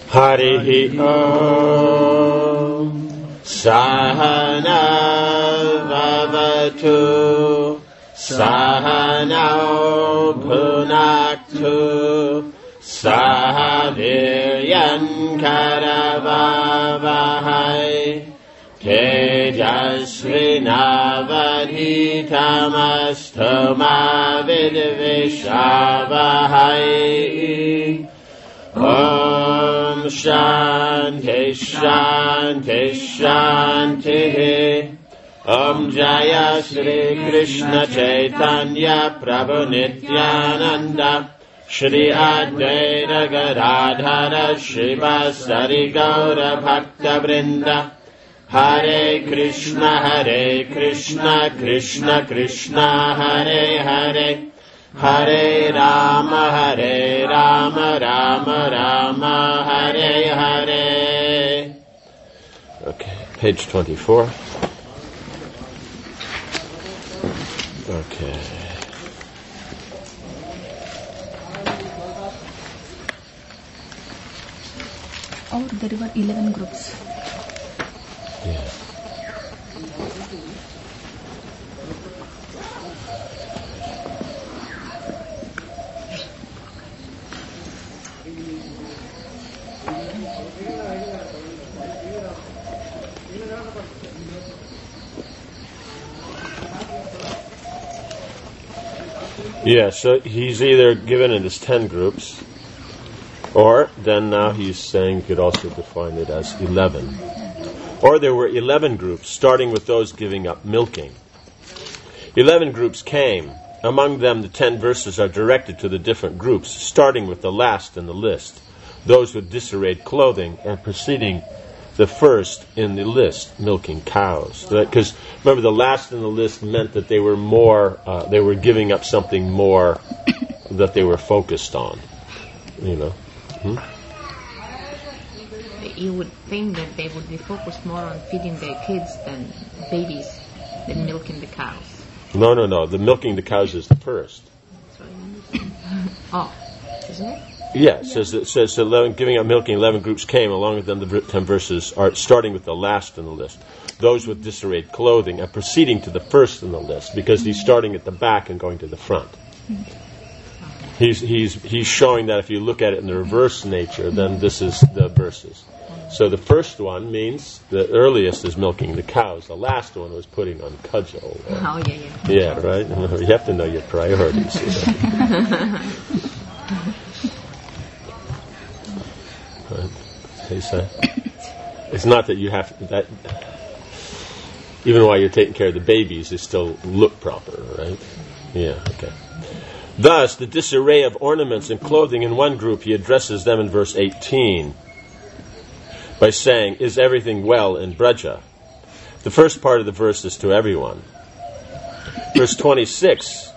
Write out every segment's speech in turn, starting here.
Harihi Om Sahana Vavatu Sahanao Bhunaktu Sahaviryan Karavavahai Tejasvinavadhitamastu ma vidvishavahai. Om Shanti Shanti Shanti. Om Jaya Shri Krishna Chaitanya Prabhu Nityananda Shri Advaita Gadadhara Shivasari Gaura Bhakta Vrinda. Hare Krishna Krishna Krishna Hare Hare Hare Rama Rama Rama Hare Hare. Okay, page 24. Okay. Or there were 11 groups. Yeah. Yeah, so he's either given it as 10 groups, or then now he's saying you could also define it as 11. Or there were 11 groups, starting with those giving up milking. 11 groups came. Among them, the 10 verses are directed to the different groups, starting with the last in the list, those with disarrayed clothing, and preceding the first in the list, milking cows. Because remember, the last in the list meant that they were they were giving up something more that they were focused on. You know. You would think that they would be focused more on feeding their kids than babies, than milking the cows. No. The milking the cows is the first. Oh, isn't it? Yeah, it says 11, giving up milking, 11 groups came. Along with them, the 10 verses are starting with the last in the list. Those with disarrayed clothing and proceeding to the first in the list, because he's starting at the back and going to the front. He's showing that if you look at it in the reverse nature, then this is the verses. So the first one means the earliest is milking the cows. The last one was putting on cudgel. Yeah, right? You have to know your priorities. It's not that you have that. Even while you're taking care of the babies, they still look proper, right? Yeah, okay. Thus, the disarray of ornaments and clothing in one group, he addresses them in verse 18 by saying, "Is everything well in Braja?" The first part of the verse is to everyone. Verse 26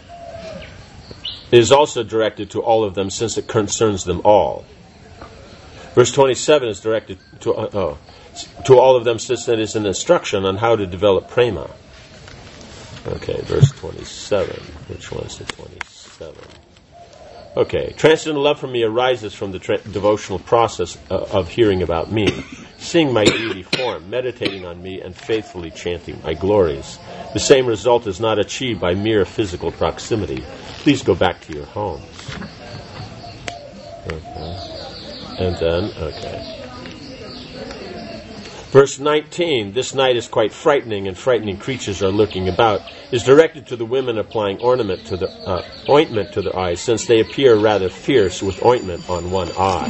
is also directed to all of them, since it concerns them all. Verse 27 is directed to all of them, since it is an instruction on how to develop prema. Okay, verse 27. Which one is the 27? Okay, transcendental love for me arises from the devotional process of hearing about me, seeing my deity form, meditating on me, and faithfully chanting my glories. The same result is not achieved by mere physical proximity. Please go back to your homes. Okay. And then, Verse 19, "This night is quite frightening, and frightening creatures are lurking about," is directed to the women applying ointment to their eyes, since they appear rather fierce with ointment on one eye.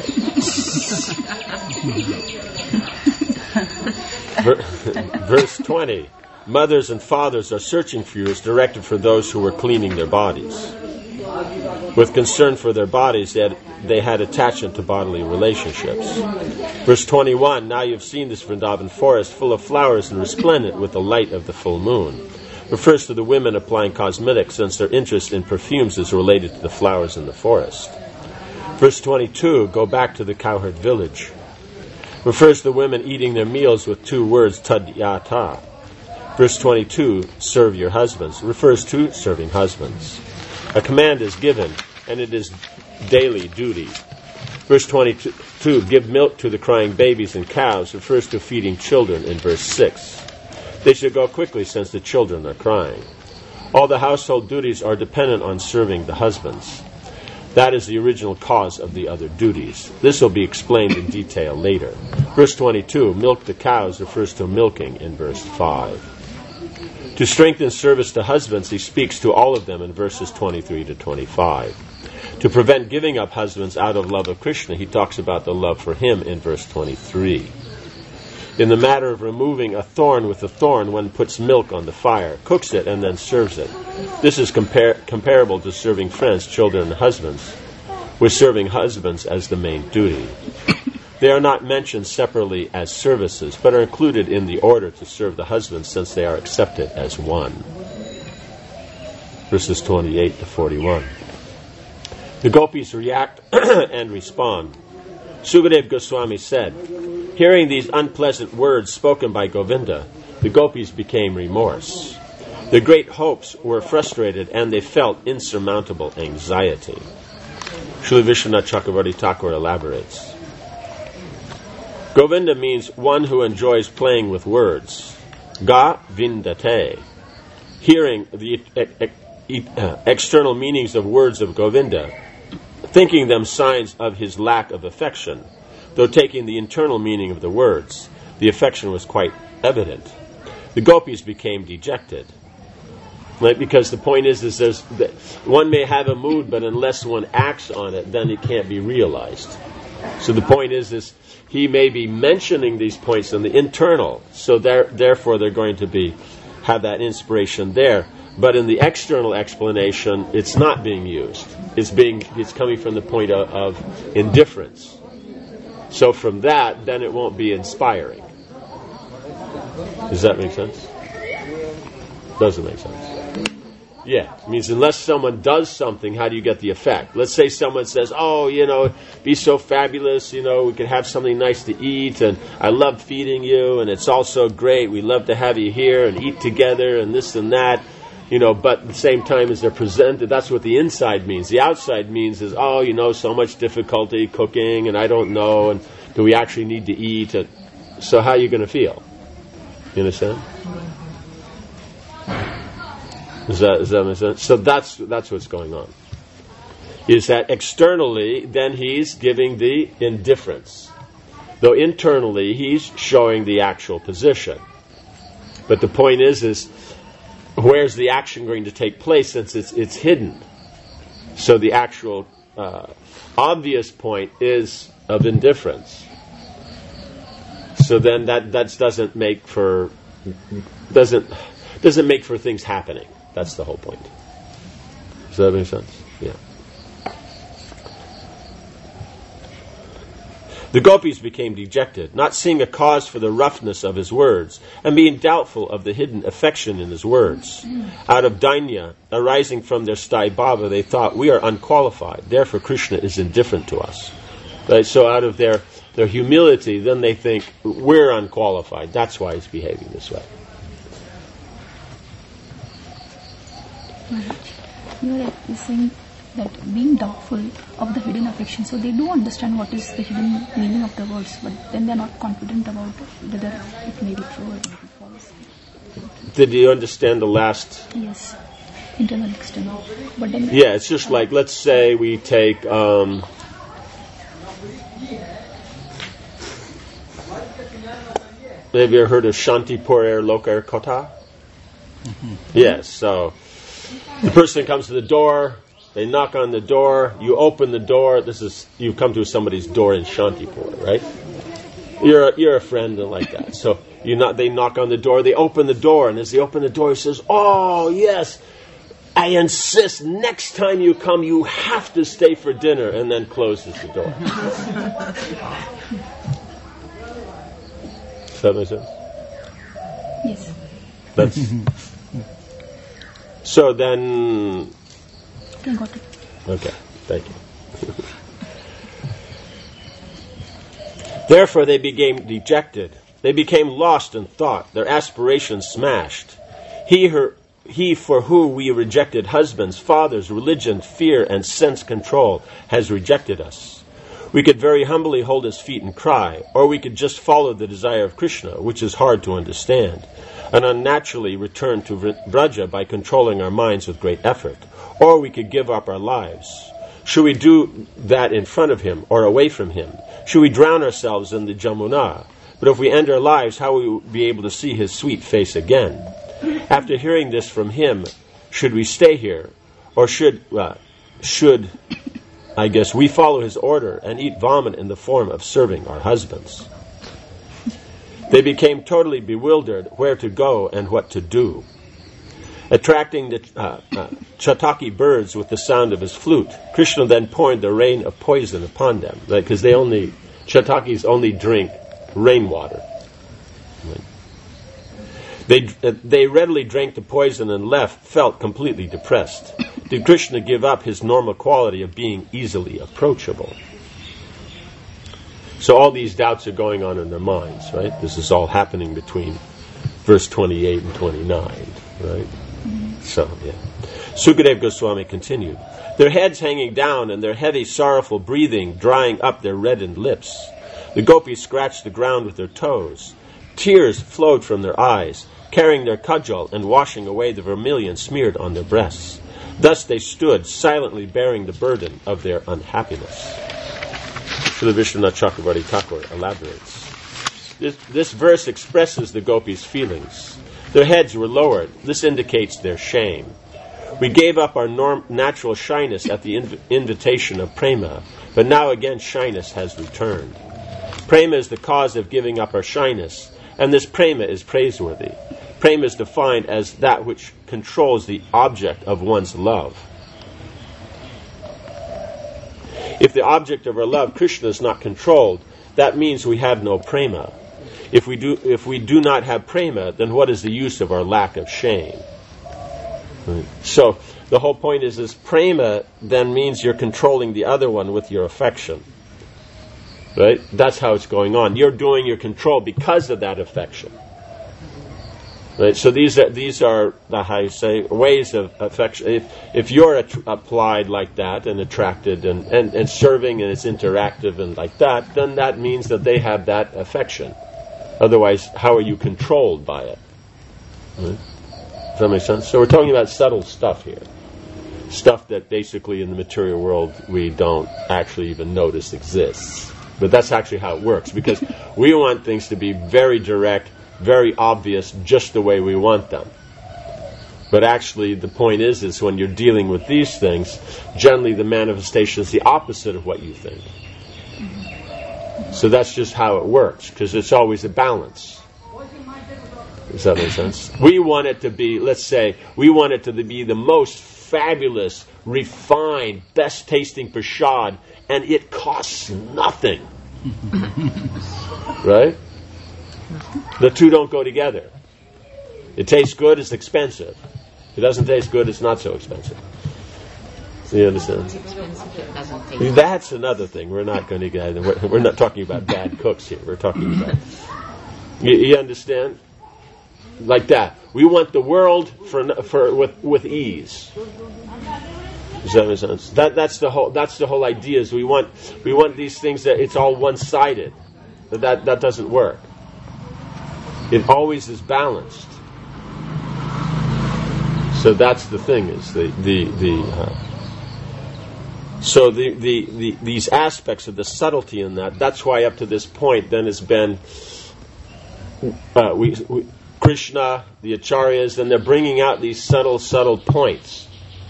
Verse 20, "Mothers and fathers are searching for you," is directed for those who were cleaning their bodies. With concern for their bodies, they had attachment to bodily relationships. Verse 21, "Now you've seen this Vrindavan forest full of flowers and resplendent with the light of the full moon," refers to the women applying cosmetics, since their interest in perfumes is related to the flowers in the forest. Verse 22, "Go back to the cowherd village," refers to the women eating their meals with 2 words, tadyata. Verse 22, "Serve your husbands," refers to serving husbands. A command is given, and it is daily duty. Verse 22, give milk to the crying babies and cows, refers to feeding children in verse 6. They should go quickly since the children are crying. All the household duties are dependent on serving the husbands. That is the original cause of the other duties. This will be explained in detail later. Verse 22, milk the cows, refers to milking in verse 5. To strengthen service to husbands, he speaks to all of them in verses 23 to 25. To prevent giving up husbands out of love of Krishna, he talks about the love for him in verse 23. In the matter of removing a thorn with a thorn, one puts milk on the fire, cooks it, and then serves it. This is comparable to serving friends, children, and husbands, with serving husbands as the main duty. They are not mentioned separately as services, but are included in the order to serve the husbands since they are accepted as one. Verses 28 to 41. The gopis react and respond. Sukadeva Goswami said, hearing these unpleasant words spoken by Govinda, the gopis became remorse. Their great hopes were frustrated and they felt insurmountable anxiety. Srila Vishwanath Chakravarti Thakur elaborates. Govinda means one who enjoys playing with words. Ga vindate. Hearing the external meanings of words of Govinda, thinking them signs of his lack of affection, though taking the internal meaning of the words, the affection was quite evident. The gopis became dejected. Right? Because the point is one may have a mood, but unless one acts on it, then it can't be realized. So the point is he may be mentioning these points in the internal, so therefore they're going to have that inspiration there. But in the external explanation, it's not being used. It's coming from the point of indifference. So from that, then it won't be inspiring. Does that make sense? Doesn't make sense. Yeah, it means unless someone does something, how do you get the effect? Let's say someone says, be so fabulous, we could have something nice to eat, and I love feeding you, and it's all so great, we love to have you here, and eat together, and this and that. But at the same time as they're presented, that's what the inside means. The outside means is, so much difficulty cooking, and I don't know, and do we actually need to eat? So how are you going to feel? You understand? Does that make sense? So that's what's going on. Is that externally, then he's giving the indifference. Though internally, he's showing the actual position. But the point is where's the action going to take place since it's hidden? So the actual obvious point is of indifference. So then that doesn't make for things happening. That's the whole point. Does that make sense? Yeah. The gopis became dejected, not seeing a cause for the roughness of his words, and being doubtful of the hidden affection in his words. Out of dainya, arising from their sthai bhava, they thought, we are unqualified, therefore Krishna is indifferent to us. Right? So out of their humility, then they think, we're unqualified, that's why he's behaving this way. You are saying that being doubtful of the hidden affection, so they do understand what is the hidden meaning of the words, but then they are not confident about whether it may be true or may be false. Did you understand the last? Yes, internal, external. But then it's just like, let's say we take have you ever heard of Shantipur Lokar Kotha? Mm-hmm. Yes, so the person comes to the door, they knock on the door, you open the door, you come to somebody's door in Shantipur, right? You're a friend and like that. So they knock on the door, they open the door, and as they open the door, he says, oh yes, I insist, next time you come, you have to stay for dinner, and then closes the door. Does that make sense? Yes. That's... So then... Got it. Okay, thank you. Therefore they became dejected. They became lost in thought, their aspirations smashed. He for whom we rejected husbands, fathers, religion, fear, and sense control has rejected us. We could very humbly hold his feet and cry, or we could just follow the desire of Krishna, which is hard to understand, and unnaturally return to Vraja by controlling our minds with great effort. Or we could give up our lives. Should we do that in front of him or away from him? Should we drown ourselves in the Jamuna? But if we end our lives, how will we be able to see his sweet face again? After hearing this from him, should we stay here? Or should I guess, we follow his order and eat vomit in the form of serving our husbands? They became totally bewildered where to go and what to do. Attracting the Chataki birds with the sound of his flute, Krishna then poured the rain of poison upon them, because Chatakis only drink rainwater. They readily drank the poison and felt completely depressed. Did Krishna give up his normal quality of being easily approachable? So all these doubts are going on in their minds, right? This is all happening between verse 28 and 29, right? So, yeah. Sukadeva Goswami continued. Their heads hanging down and their heavy, sorrowful breathing drying up their reddened lips. The gopis scratched the ground with their toes. Tears flowed from their eyes, carrying their cudgel and washing away the vermilion smeared on their breasts. Thus they stood, silently bearing the burden of their unhappiness. Srila Vishwanath Chakravarti Thakur elaborates. This verse expresses the gopis' feelings. Their heads were lowered. This indicates their shame. We gave up our natural shyness at the invitation of prema, but now again shyness has returned. Prema is the cause of giving up our shyness, and this prema is praiseworthy. Prema is defined as that which controls the object of one's love. If the object of our love, Krishna, is not controlled, that means we have no prema. If we do not have prema, then what is the use of our lack of shame? Right. So the whole point is prema then means you're controlling the other one with your affection. Right? That's how it's going on. You're doing your control because of that affection. Right? So these are how you say, ways of affection. If you're applied like that and attracted and serving and it's interactive and like that, then that means that they have that affection. Otherwise, how are you controlled by it? Right? Does that make sense? So we're talking about subtle stuff here. Stuff that basically in the material world we don't actually even notice exists. But that's actually how it works, because we want things to be very direct, very obvious, just the way we want them. But actually the point is when you're dealing with these things, generally the manifestation is the opposite of what you think. So that's just how it works, because it's always a balance. Does that make sense? We want it to be, let's say, we want it to be the most fabulous, refined, best tasting prasad, and it costs nothing. Right? The two don't go together. It tastes good, it's expensive. If it doesn't taste good, it's not so expensive. You understand? That's another thing. We're not going to get. We're not talking about bad cooks here. We're talking about. You understand? Like that. We want the world with ease. Does that make sense? That's the whole idea. Is we want these things that it's all one-sided. That doesn't work. It always is balanced. So that's the thing. Is So these aspects of the subtlety in that's why up to this point then has been Krishna, the Acharyas, and they're bringing out these subtle points.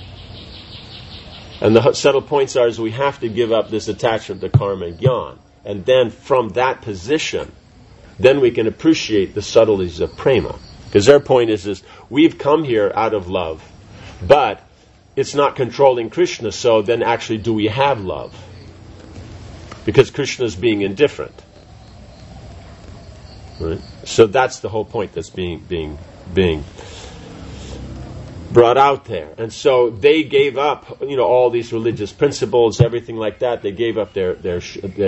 And the subtle points are we have to give up this attachment to karma and jnana. And then from that position, then we can appreciate the subtleties of prema. Because their point is we've come here out of love, but it's not controlling Krishna, so then actually do we have love? Because Krishna is being indifferent. Right? So that's the whole point that's being brought out there. And so they gave up, all these religious principles, everything like that. They gave up their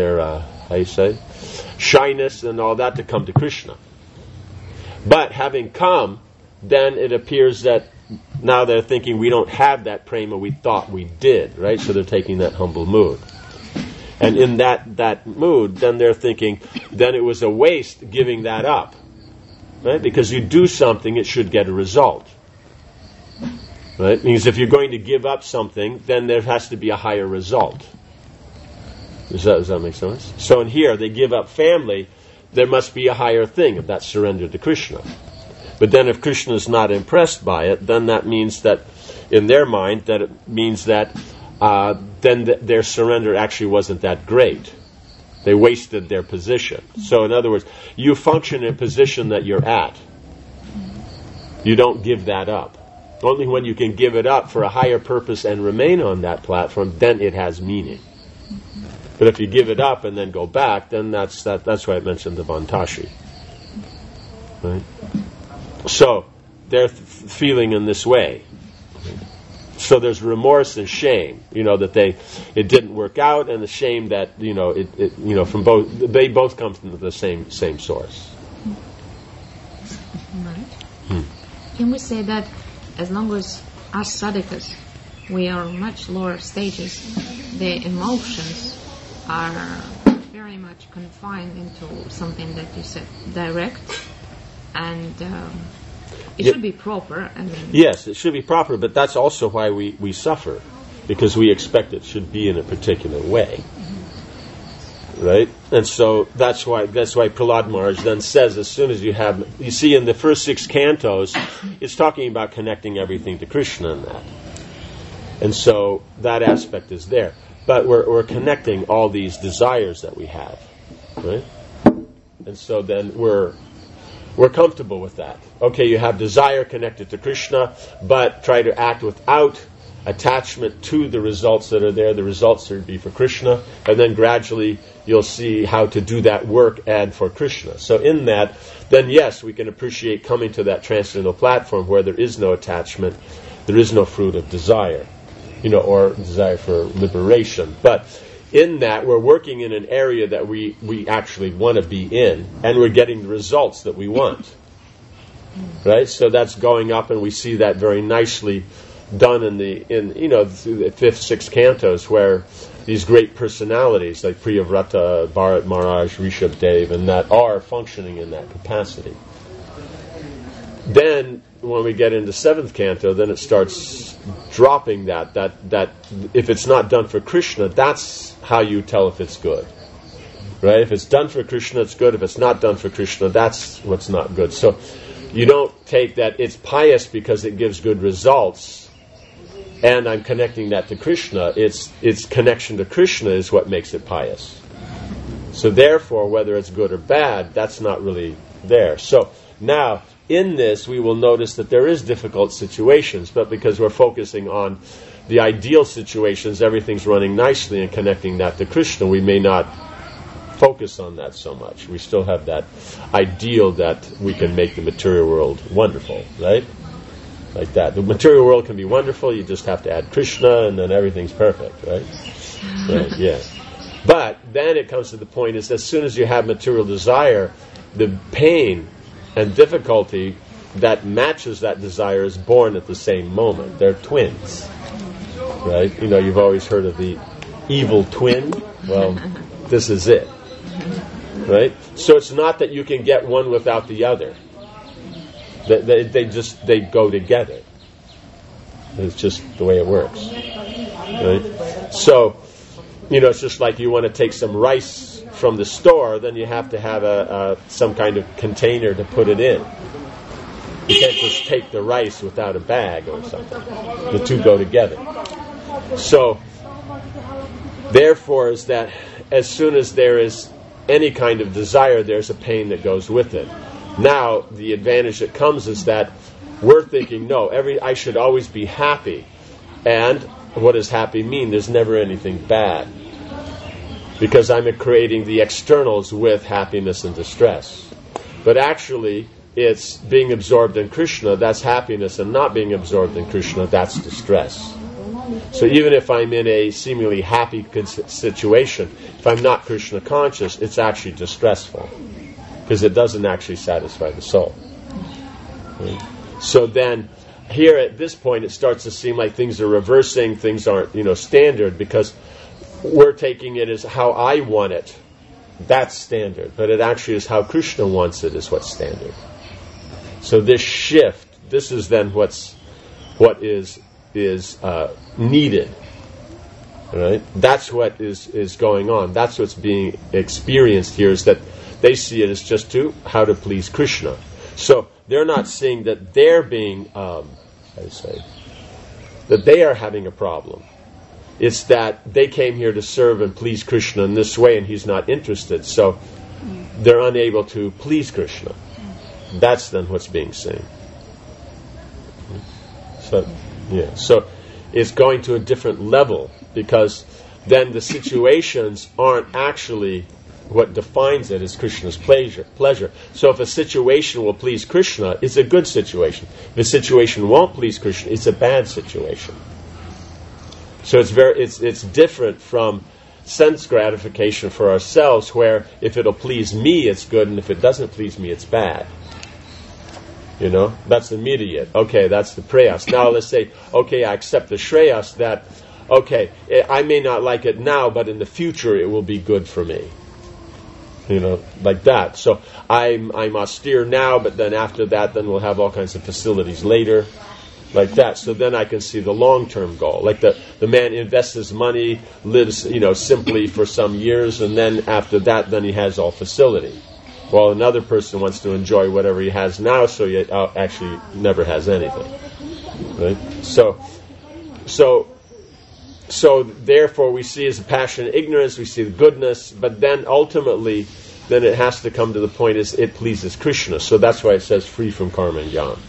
shyness and all that to come to Krishna. But having come, then it appears that now they're thinking we don't have that prema we thought we did, right? So they're taking that humble mood. And in that mood, then they're thinking, then it was a waste giving that up. Right? Because you do something, it should get a result. Right? It means if you're going to give up something, then there has to be a higher result. Does that make sense? So in here, they give up family, there must be a higher thing of that surrender to Krishna. But then if Krishna is not impressed by it, then that means that, in their mind, that it means that then their surrender actually wasn't that great. They wasted their position. So in other words, you function in a position that you're at. You don't give that up. Only when you can give it up for a higher purpose and remain on that platform, then it has meaning. But if you give it up and then go back, then that's why I mentioned the Vantashi. Right? So they're feeling in this way. So there's remorse and shame, that it didn't work out, and the shame that from both, they both come from the same source. Right. Can we say that as long as us sadhakas, we are much lower stages, the emotions are very much confined into something that you said direct, and it should be proper. Yes, it should be proper, but that's also why we suffer, because we expect it should be in a particular way. Right? And so that's why Prahlad Maharaj then says, as soon as you see in the first 6 cantos, it's talking about connecting everything to Krishna in that. And so that aspect is there. But we're connecting all these desires that we have. Right? And so then we're comfortable with that. Okay, you have desire connected to Krishna, but try to act without attachment to the results that are there. The results are to be for Krishna, and then gradually you'll see how to do that work and for Krishna. So in that, then yes, we can appreciate coming to that transcendental platform where there is no attachment, there is no fruit of desire, or desire for liberation. But in that, we're working in an area that we actually want to be in, and we're getting the results that we want. Right? So that's going up, and we see that very nicely done in the 5th, 6th cantos, where these great personalities like Priyavrata, Bharat Maharaj, Rishabh Dev, and that are functioning in that capacity. Then, when we get into 7th canto, then it starts dropping that if it's not done for Krishna, that's how you tell if it's good. Right? If it's done for Krishna, it's good. If it's not done for Krishna, that's what's not good. So you don't take that it's pious because it gives good results, and I'm connecting that to Krishna. Its connection to Krishna is what makes it pious. So therefore, whether it's good or bad, that's not really there. So now, in this, we will notice that there is difficult situations, but because we're focusing on the ideal situations, everything's running nicely and connecting that to Krishna, we may not focus on that so much. We still have that ideal that we can make the material world wonderful, right? Like that. The material world can be wonderful, you just have to add Krishna and then everything's perfect, right? Right, yeah. But then it comes to the point is as soon as you have material desire, the pain and difficulty that matches that desire is born at the same moment. They're twins. Right? You've always heard of the evil twin. Well, this is it. Right? So it's not that you can get one without the other. They go together. It's just the way it works. Right? So, it's just like you want to take some rice from the store, then you have to have some kind of container to put it in. You can't just take the rice without a bag or something. The two go together. So, therefore, is that as soon as there is any kind of desire, there's a pain that goes with it. Now, the advantage that comes is that we're thinking, no, I should always be happy. And what does happy mean? There's never anything bad. Because I'm creating the externals with happiness and distress. But actually, it's being absorbed in Krishna, that's happiness, and not being absorbed in Krishna, that's distress. So even if I'm in a seemingly happy situation, if I'm not Krishna conscious, it's actually distressful. Because it doesn't actually satisfy the soul. Right? So then, here at this point, it starts to seem like things are reversing, things aren't, standard, because we're taking it as how I want it. That's standard. But it actually is how Krishna wants it is what's standard. So this shift, this is then what is needed. Right? That's what is going on. That's what's being experienced here, is that they see it as just how to please Krishna. So they're not seeing that they're being, that they are having a problem. It's that they came here to serve and please Krishna in this way, and he's not interested. So they're unable to please Krishna. That's then what's being seen. So it's going to a different level, because then the situations aren't actually what defines it as Krishna's pleasure. So if a situation will please Krishna, it's a good situation. If a situation won't please Krishna, it's a bad situation. So it's different from sense gratification for ourselves, where if it'll please me, it's good, and if it doesn't please me, it's bad. That's immediate. Okay, that's the prayas. Now let's say, okay, I accept the shreyas that, okay, I may not like it now, but in the future it will be good for me. Like that. So I'm austere now, but then after that, then we'll have all kinds of facilities later. Like that. So then I can see the long-term goal. Like the man invests his money, lives, simply for some years, and then after that, then he has all facility. While another person wants to enjoy whatever he has now, so he actually never has anything. Right? So therefore we see as a passion ignorance, we see the goodness, but then ultimately, then it has to come to the point is it pleases Krishna. So that's why it says free from karma and jnana.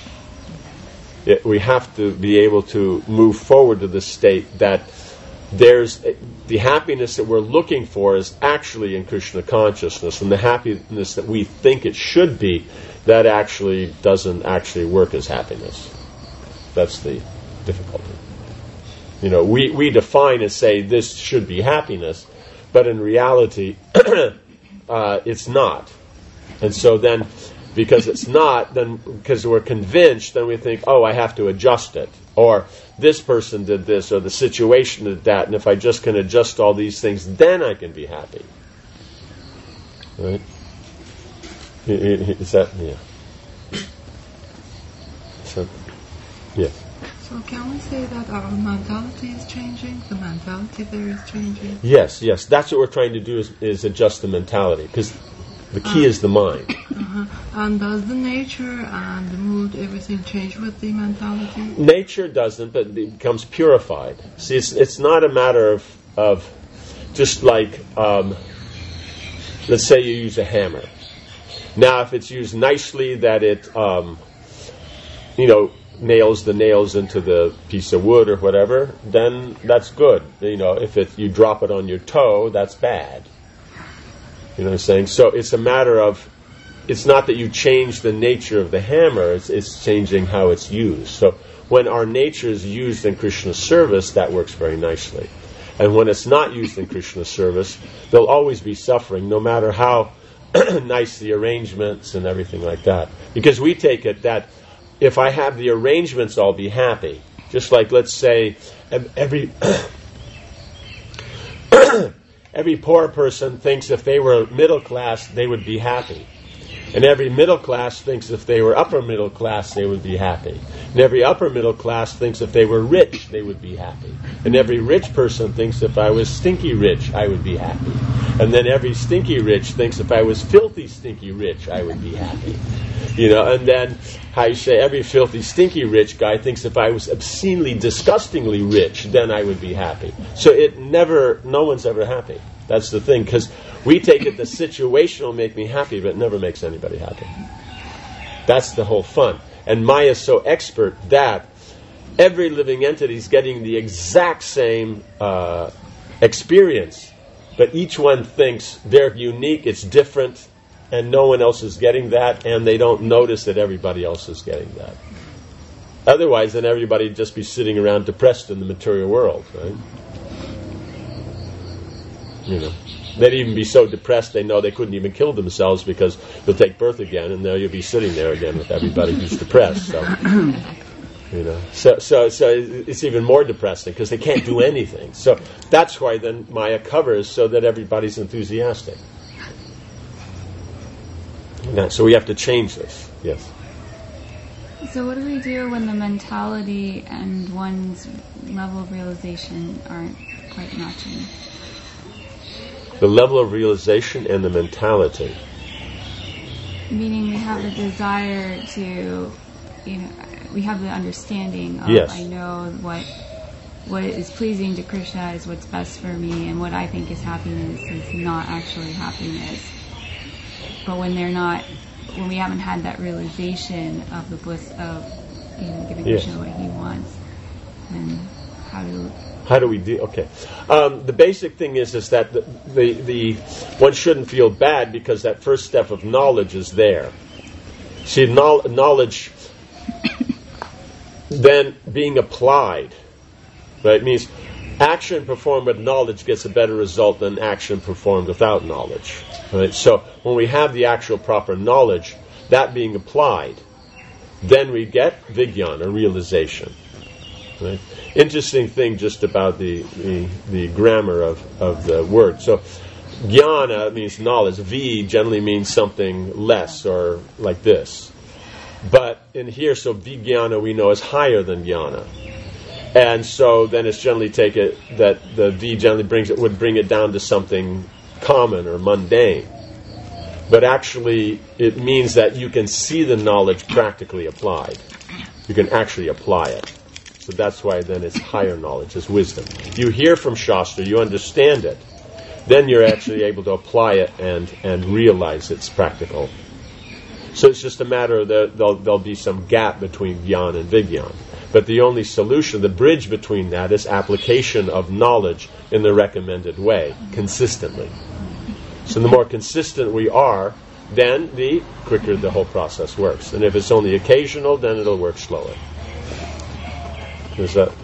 We have to be able to move forward to the state that there's the happiness that we're looking for is actually in Krishna consciousness, and the happiness that we think it should be, that actually doesn't actually work as happiness. That's the difficulty. We define and say this should be happiness, but in reality, it's not. And so then, because it's not, then because we're convinced, then we think, I have to adjust it. Or this person did this, or the situation did that, and if I just can adjust all these things, then I can be happy. Right? Is that, yeah. So, yeah. So can we say that our mentality is changing? The mentality there is changing? Yes. That's what we're trying to do is adjust the mentality, because the key is the mind. And does the nature and the mood, everything change with the mentality? Nature doesn't, but it becomes purified. See, it's not a matter of just like, let's say you use a hammer. Now, if it's used nicely, that it, nails the nails into the piece of wood or whatever, then that's good. If you drop it on your toe, that's bad. You know what I'm saying? So it's a matter of, it's not that you change the nature of the hammer, it's changing how it's used. So when our nature is used in Krishna's service, that works very nicely. And when it's not used in Krishna's service, there'll always be suffering, no matter how nice the arrangements and everything like that. Because we take it that if I have the arrangements, I'll be happy. Just like, let's say, every poor person thinks if they were middle class, they would be happy. And every middle class thinks if they were upper middle class, they would be happy. And every upper middle class thinks if they were rich, they would be happy. And every rich person thinks if I was stinky rich, I would be happy. And then every stinky rich thinks if I was filthy stinky rich, I would be happy. And then, every filthy stinky rich guy thinks if I was obscenely, disgustingly rich, then I would be happy. So no one's ever happy. That's the thing, because we take it the situation will make me happy, but it never makes anybody happy. That's the whole fun. And Maya is so expert that every living entity is getting the exact same experience, but each one thinks they're unique, it's different, and no one else is getting that, and they don't notice that everybody else is getting that. Otherwise, then everybody would just be sitting around depressed in the material world, right? They'd even be so depressed they know they couldn't even kill themselves because they'll take birth again, and there you'll be sitting there again with everybody who's depressed. So, So it's even more depressing because they can't do anything. So that's why then Maya covers so that everybody's enthusiastic. So we have to change this. Yes. So what do we do when the mentality and one's level of realization aren't quite matching? The level of realization and the mentality. Meaning we have the desire to, we have the understanding of, yes. I know what is pleasing to Krishna is what's best for me, and what I think is happiness is not actually happiness. But when we haven't had that realization of the bliss of giving yes. Krishna what he wants, then how do we deal? Okay, the basic thing is that the one shouldn't feel bad because that first step of knowledge is there. See, knowledge then being applied, right? It means action performed with knowledge gets a better result than action performed without knowledge. Right? So when we have the actual proper knowledge, that being applied, then we get vijnana, realization. Right? Interesting thing just about the grammar of the word. So jnana means knowledge. V generally means something less or like this. But in here, so vijnana we know is higher than jnana. And so then it's generally taken that the V generally would bring it down to something common or mundane. But actually it means that you can see the knowledge practically applied. You can actually apply it. So that's why then it's higher knowledge, it's wisdom. You hear from Shastra, you understand it, then you're actually able to apply it and realize it's practical. So it's just a matter of there'll be some gap between jnana and vijnana. But the only solution, the bridge between that, is application of knowledge in the recommended way, consistently. So the more consistent we are, then the quicker the whole process works. And if it's only occasional, then it'll work slower. Is that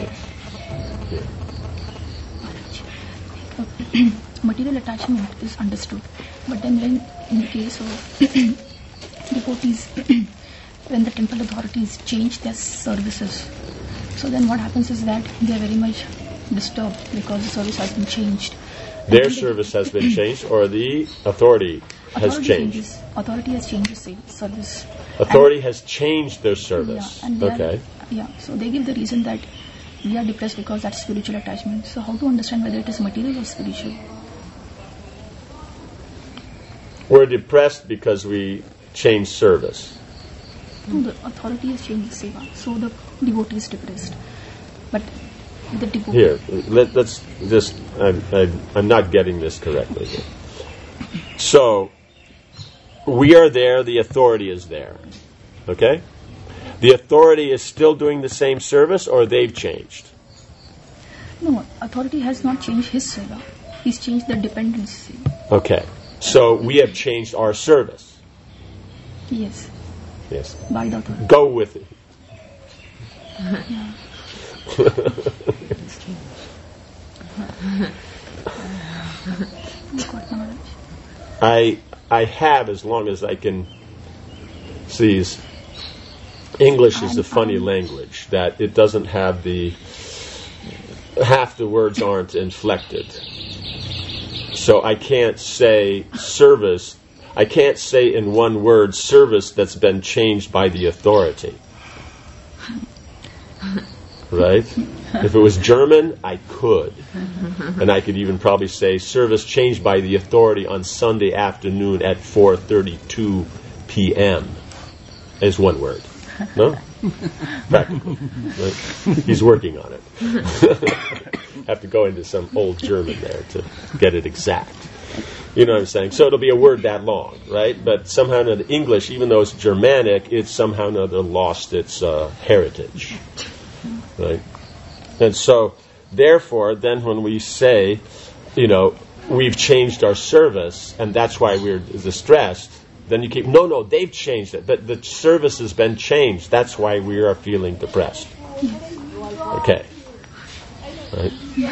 yeah. Material attachment is understood. But then when in the case of devotees, when the temple authorities change their services, so then what happens is that they are very much disturbed because the service has been changed. Their service has been changed, or the authority has changed? Authority has changed the service. Authority has changed their service. Yeah, and okay. So they give the reason that we are depressed because that's spiritual attachment. So how to understand whether it is material or spiritual? We're depressed because we changed service. No, the authority has changed the seva, so the devotee is depressed. But the devotee... Here, let's just... I'm not getting this correctly here. So, we are there, the authority is there. Okay? The authority is still doing the same service, or they've changed? No, authority has not changed his seva. He's changed the dependency. Okay. So, we have changed our service. Yes. Yes. By the authority. Go with it. Yeah. I have, as long as I can see, English is a funny language, that it doesn't have half the words aren't inflected. So I can't say service, I can't say in one word service that's been changed by the authority. Right? If it was German, I could. And I could even probably say service changed by the authority on Sunday afternoon at 4:32 p.m. is one word. No? Practical. Right? He's working on it. Have to go into some old German there to get it exact. You know what I'm saying? So it'll be a word that long, right? But somehow or another, English, even though it's Germanic, it's somehow or another lost its heritage. Right? And so, therefore, then when we say, we've changed our service, and that's why we're distressed, then you keep, no, they've changed it. But the service has been changed. That's why we are feeling depressed. Okay. Right?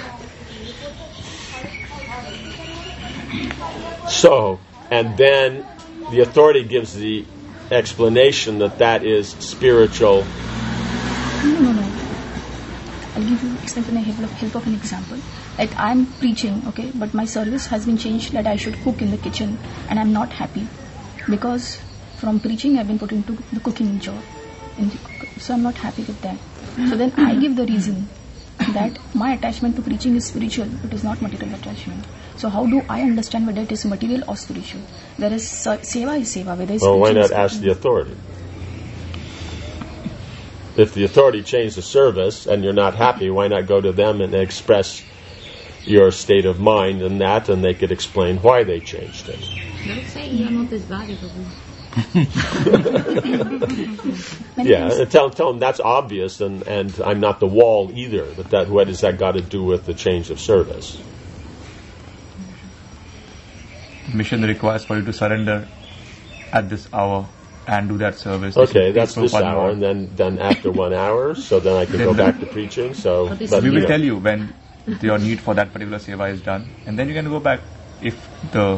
So, and then the authority gives the explanation that is spiritual No. I'll give you example, help of an example. Like I'm preaching, okay, but my service has been changed that I should cook in the kitchen, and I'm not happy because from preaching I've been put into the cooking job, so I'm not happy with that. So then I give the reason that my attachment to preaching is spiritual, it is not material attachment. So how do I understand whether it is material or spiritual? There is seva is seva, whether it's well, why not spiritual ask the authority? If the authority changed the service and you're not happy, why not go to them and express your state of mind and that, and they could explain why they changed it. Don't say you're not as valuable. Yeah, tell them that's obvious, and I'm not the wall either. But what has that got to do with the change of service? Mission requires for you to surrender at this hour and do that service. Okay, that's this hour, and then after 1 hour, so then I can go back to preaching. So we will tell you when your need for that particular seva is done, and then you can go back if the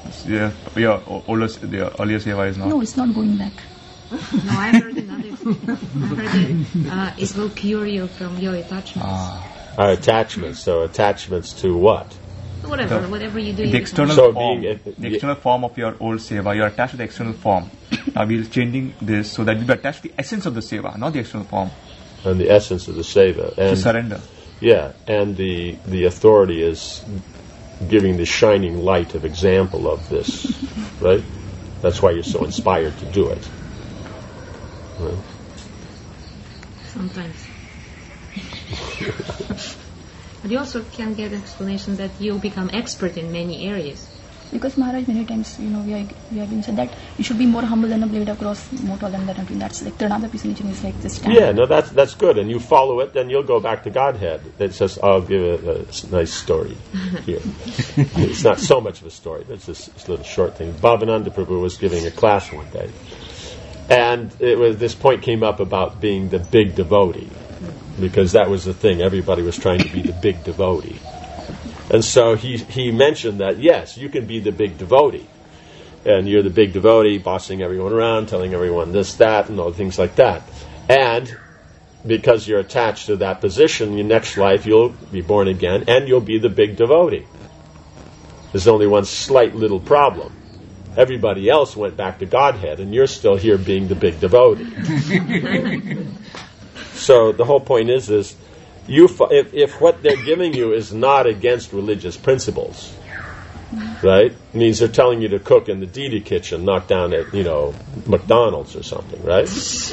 earlier seva is not. No, it's not going back. No, I heard another thing. I heard that it will cure you from your attachments. Our attachments. So attachments to what? Whatever you do. The external form, the external form of your old seva, you are attached to the external form. Now we are changing this so that you be attached to the essence of the seva, not the external form. And the essence of the seva. And to surrender. Yeah, and the authority is giving the shining light of example of this, right? That's why you're so inspired to do it. Right? Sometimes. But you also can get explanation that you become expert in many areas. Because Maharaj, many times, we have been said that you should be more humble than a blade across more tall than that. That's like Trinada Pisanicham is like this standard. Yeah, no, that's good. And you follow it, then you'll go back to Godhead. It says, I'll give a nice story here. It's not so much of a story, but it's this little short thing. Bhavananda Prabhu was giving a class one day. And this point came up about being the big devotee. Because that was the thing. Everybody was trying to be the big devotee. And so he mentioned that, yes, you can be the big devotee. And you're the big devotee, bossing everyone around, telling everyone this, that, and all things like that. And because you're attached to that position, your next life you'll be born again, and you'll be the big devotee. There's only one slight little problem. Everybody else went back to Godhead, and you're still here being the big devotee. So the whole point is if what they're giving you is not against religious principles, right? It means they're telling you to cook in the Didi kitchen, not down at, McDonald's or something, right?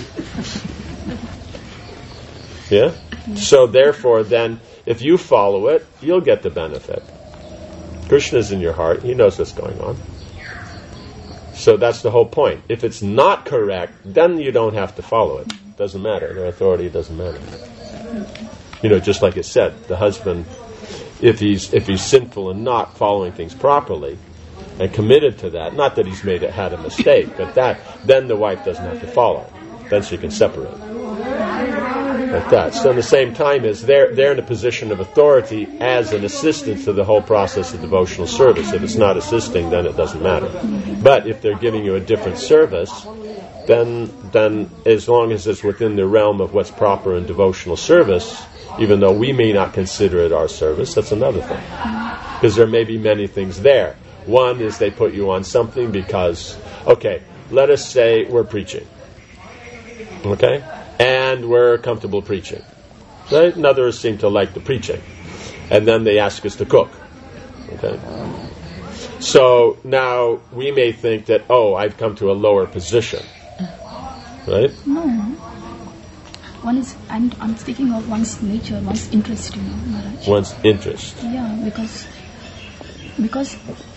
Yeah? So therefore, then, if you follow it, you'll get the benefit. Krishna's in your heart. He knows what's going on. So that's the whole point. If it's not correct, then you don't have to follow it. Doesn't matter. Their authority doesn't matter. Just like it said, the husband, if he's sinful and not following things properly and committed to that, not that he's had a mistake, but then the wife doesn't have to follow. Then she can separate. Like that. So in the same time as they're in a position of authority as an assistant to the whole process of devotional service. If it's not assisting, then it doesn't matter. But if they're giving you a different service, then as long as it's within the realm of what's proper in devotional service, even though we may not consider it our service, that's another thing. Because there may be many things there. One is they put you on something because, okay, let us say we're preaching. Okay? And we're comfortable preaching. Right? And others seem to like the preaching. And then they ask us to cook. Okay? So now we may think that, I've come to a lower position. Right? No. One is, I'm speaking of one's nature, one's interest, Maharaj. One's interest. Yeah, because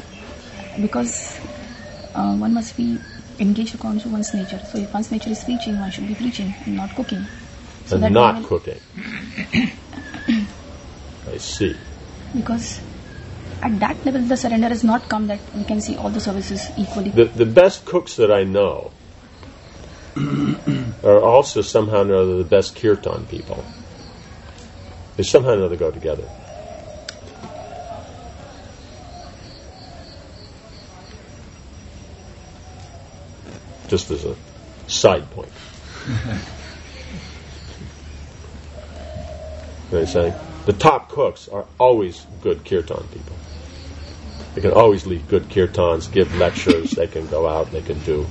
one must be engaged according to one's nature. So if one's nature is preaching, one should be preaching and not cooking. So and not cooking. I see. Because at that level, the surrender has not come that we can see all the services equally. The best cooks that I know are also somehow or another the best kirtan people. They somehow or another go together. Just as a side point. You know what I'm saying? The top cooks are always good kirtan people. They can always lead good kirtans, give lectures, they can go out, they can do.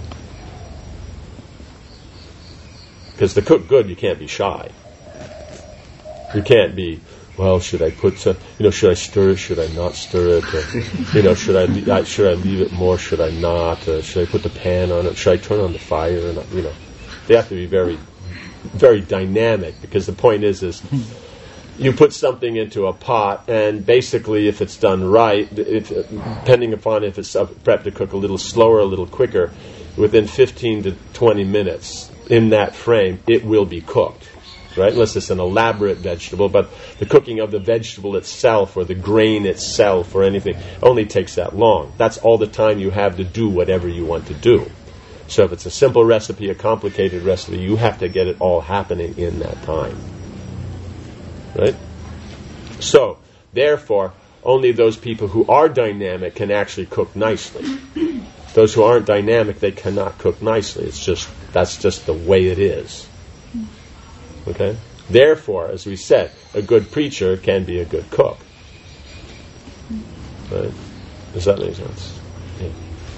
Because to cook good, you can't be shy. You can't be, well, should I put some, should I stir it, should I not stir it? Or, should I leave it more, should I not? Should I put the pan on it? Should I turn on the fire? And, they have to be very, very dynamic, because the point is you put something into a pot, and basically if it's done right, depending upon if it's prepped to cook a little slower, a little quicker, within 15 to 20 minutes in that frame, it will be cooked. Right? Unless it's an elaborate vegetable, but the cooking of the vegetable itself or the grain itself or anything only takes that long. That's all the time you have to do whatever you want to do. So if it's a simple recipe, a complicated recipe, you have to get it all happening in that time. Right? So, therefore, only those people who are dynamic can actually cook nicely. Those who aren't dynamic, they cannot cook nicely. That's just the way it is. Okay? Therefore, as we said, a good preacher can be a good cook. Right? Does that make sense? Yeah.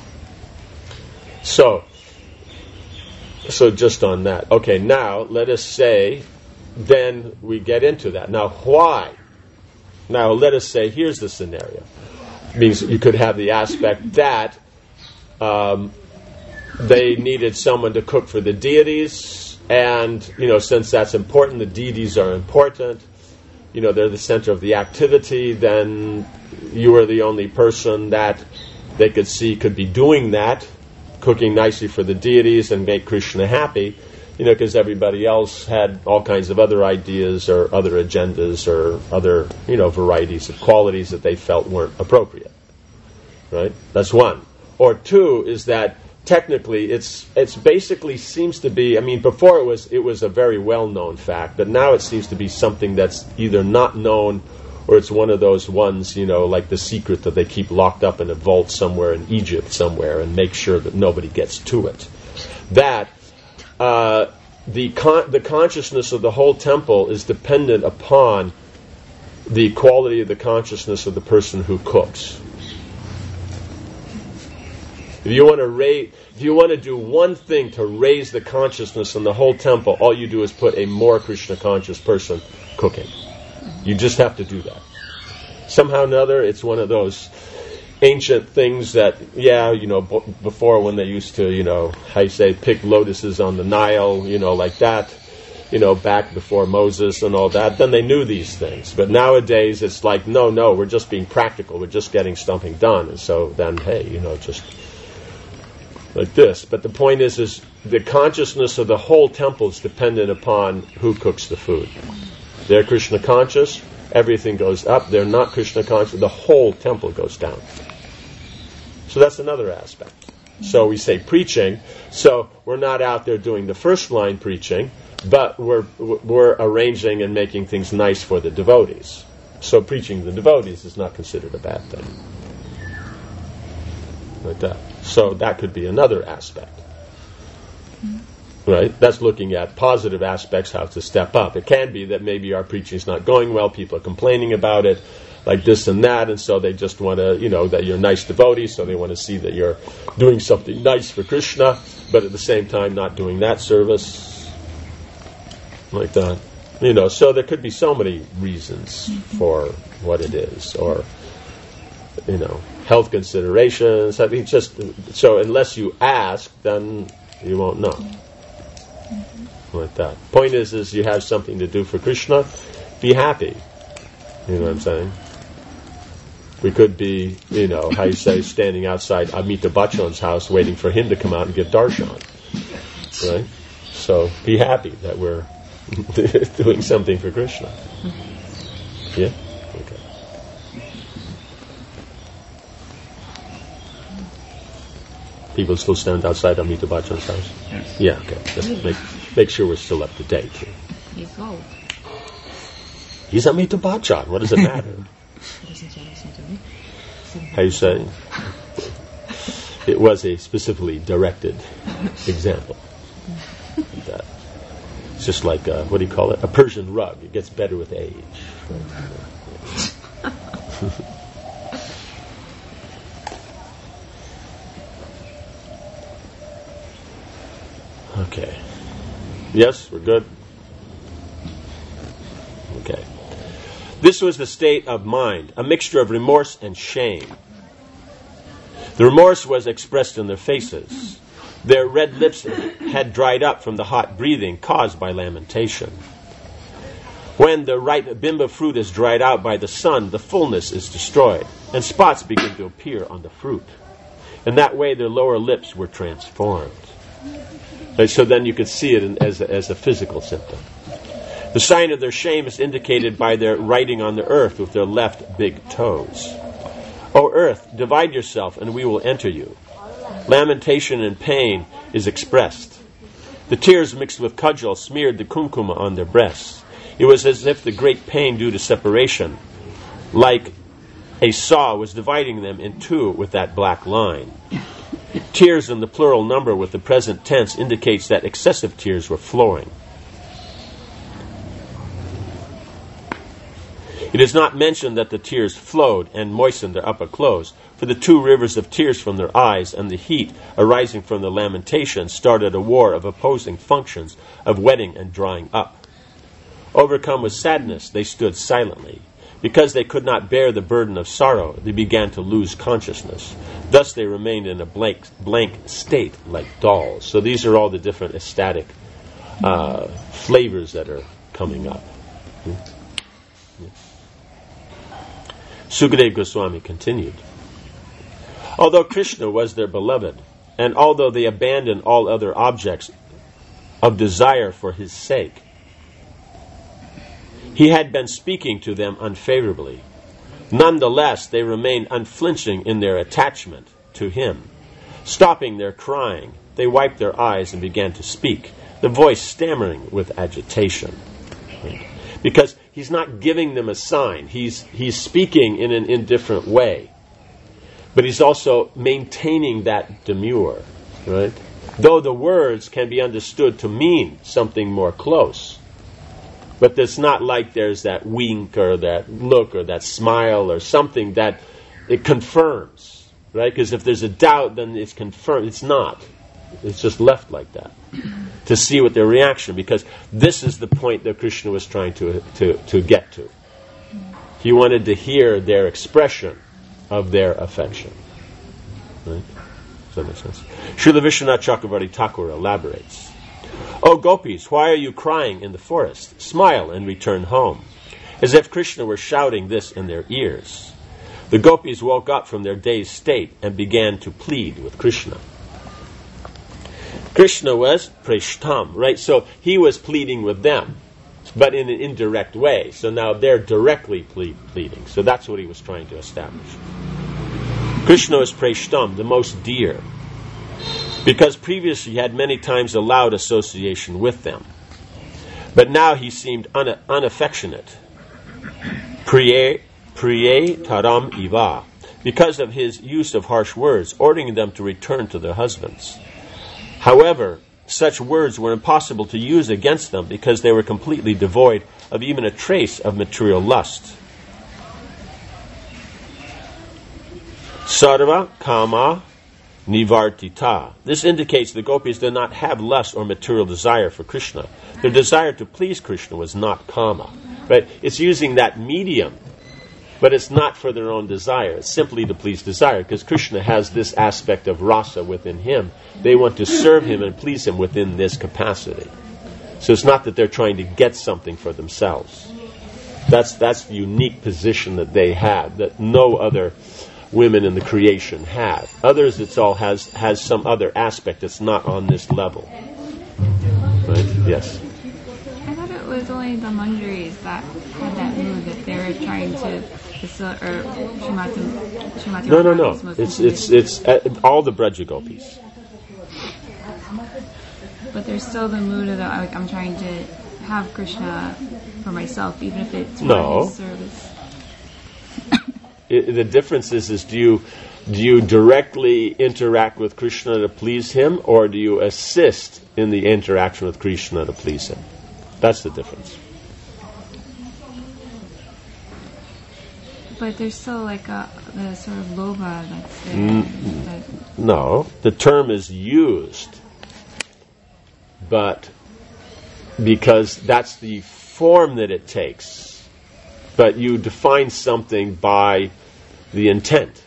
So just on that. Okay, now let us say, then we get into that. Now, why? Now, let us say, here's the scenario. It means you could have the aspect that they needed someone to cook for the deities. And, since that's important, the deities are important, they're the center of the activity, then you are the only person that they could see could be doing that, cooking nicely for the deities and make Krishna happy, because everybody else had all kinds of other ideas or other agendas or other, varieties of qualities that they felt weren't appropriate. Right? That's one. Or two is that technically, it's basically seems to be. Before it was a very well-known fact, but now it seems to be something that's either not known, or it's one of those ones, like the secret that they keep locked up in a vault somewhere in Egypt somewhere, and make sure that nobody gets to it. That the consciousness of the whole temple is dependent upon the quality of the consciousness of the person who cooks. If you want to do one thing to raise the consciousness in the whole temple, all you do is put a more Krishna conscious person cooking. You just have to do that. Somehow or another, it's one of those ancient things that, before when they used to, pick lotuses on the Nile, like that, back before Moses and all that, then they knew these things. But nowadays, it's like, no, we're just being practical. We're just getting something done. And so then, hey, just like this. But the point is the consciousness of the whole temple is dependent upon who cooks the food. They're Krishna conscious, everything goes up. They're not Krishna conscious, the whole temple goes down. So that's another aspect. So we say preaching, so we're not out there doing the first line preaching, but we're arranging and making things nice for the devotees. So preaching the devotees is not considered a bad thing. Like that. So that could be another aspect. Right? That's looking at positive aspects, how to step up. It can be that maybe our preaching is not going well, people are complaining about it, like this and that, and so they just want to, that you're a nice devotee, so they want to see that you're doing something nice for Krishna, but at the same time not doing that service. Like that. So there could be so many reasons for what it is, or, health considerations. So unless you ask, then you won't know. Like that. Point is you have something to do for Krishna, be happy. You know what I'm saying? We could be, standing outside Amitabh Bachchan's house waiting for him to come out and give darshan. Right? So be happy that we're doing something for Krishna. Yeah? Okay. People still stand outside Amitabh Bachchan's house? Yes. Yeah, okay. Just make sure we're still up to date here. He's old. He's Amitabh Bachchan. What does it matter? How you say? It was a specifically directed example. That. It's just like, what do you call it? A Persian rug. It gets better with age. Okay. Yes, we're good? Okay. This was the state of mind, a mixture of remorse and shame. The remorse was expressed in their faces. Their red lips had dried up from the hot breathing caused by lamentation. When the ripe bimba fruit is dried out by the sun, the fullness is destroyed, and spots begin to appear on the fruit. In that way, their lower lips were transformed. And so then you could see it as a physical symptom. The sign of their shame is indicated by their writing on the earth with their left big toes. O earth, divide yourself, and we will enter you. Lamentation and pain is expressed. The tears mixed with cudgel smeared the kumkuma on their breasts. It was as if the great pain due to separation, like a saw, was dividing them in two with that black line. Tears in the plural number with the present tense indicates that excessive tears were flowing. It is not mentioned that the tears flowed and moistened their upper clothes, for the two rivers of tears from their eyes and the heat arising from the lamentation started a war of opposing functions of wetting and drying up. Overcome with sadness, they stood silently. Because they could not bear the burden of sorrow, they began to lose consciousness. Thus they remained in a blank state like dolls. So these are all the different ecstatic flavors that are coming up. Sukadeva Goswami continued. Although Krishna was their beloved, and although they abandoned all other objects of desire for his sake, he had been speaking to them unfavorably. Nonetheless, they remained unflinching in their attachment to him. Stopping their crying, they wiped their eyes and began to speak, the voice stammering with agitation. Because he's not giving them a sign. He's speaking in an indifferent way. But he's also maintaining that demure, right? Though the words can be understood to mean something more close. But it's not like there's that wink or that look or that smile or something that it confirms, right? Because if there's a doubt, then it's confirmed. It's not. It's just left like that to see what their reaction, because this is the point that Krishna was trying to get to. He wanted to hear their expression of their affection. Right? Does that make sense? Srila Vishwanath Chakravarti Thakur elaborates. O gopis, why are you crying in the forest? Smile and return home. As if Krishna were shouting this in their ears. The gopis woke up from their dazed state and began to plead with Krishna. Krishna was preshtam, right? So he was pleading with them, but in an indirect way. So now they're directly pleading. So that's what he was trying to establish. Krishna is preshtam, the most dear, because previously he had many times allowed association with them. But now he seemed unaffectionate. Priye taram iva, because of his use of harsh words, ordering them to return to their husbands. However, such words were impossible to use against them because they were completely devoid of even a trace of material lust. Sarva kama nivartita. This indicates the gopis did not have lust or material desire for Krishna. Their desire to please Krishna was not kama. Right? It's using that medium, but it's not for their own desire. It's simply to please desire, because Krishna has this aspect of rasa within him. They want to serve him and please him within this capacity. So it's not that they're trying to get something for themselves. That's the unique position that they have, that no other women in the creation have. Others, it's all has some other aspect that's not on this level. Right? Yes. I thought it was only the Manjaris that had that mood, that they were trying to, Srimati No. It's all the Braja Gopis. But there's still the mood of I'm trying to have Krishna for myself, even if it's for his service. The difference is do you directly interact with Krishna to please him, or do you assist in the interaction with Krishna to please him? That's the difference. But there's still like the sort of lobha that's there. No, the term is used, but because that's the form that it takes. But you define something by the intent.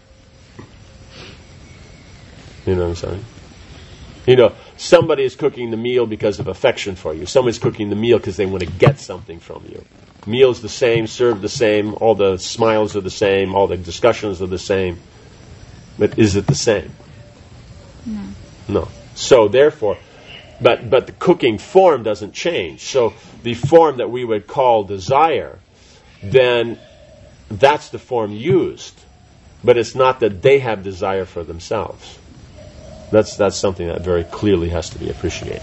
You know what I'm saying? You know, somebody is cooking the meal because of affection for you. Someone's cooking the meal because they want to get something from you. Meal's the same, served the same, all the smiles are the same, all the discussions are the same. But is it the same? No. So therefore, but the cooking form doesn't change. So the form that we would call desire, then that's the form used. But it's not that they have desire for themselves. That's something that very clearly has to be appreciated.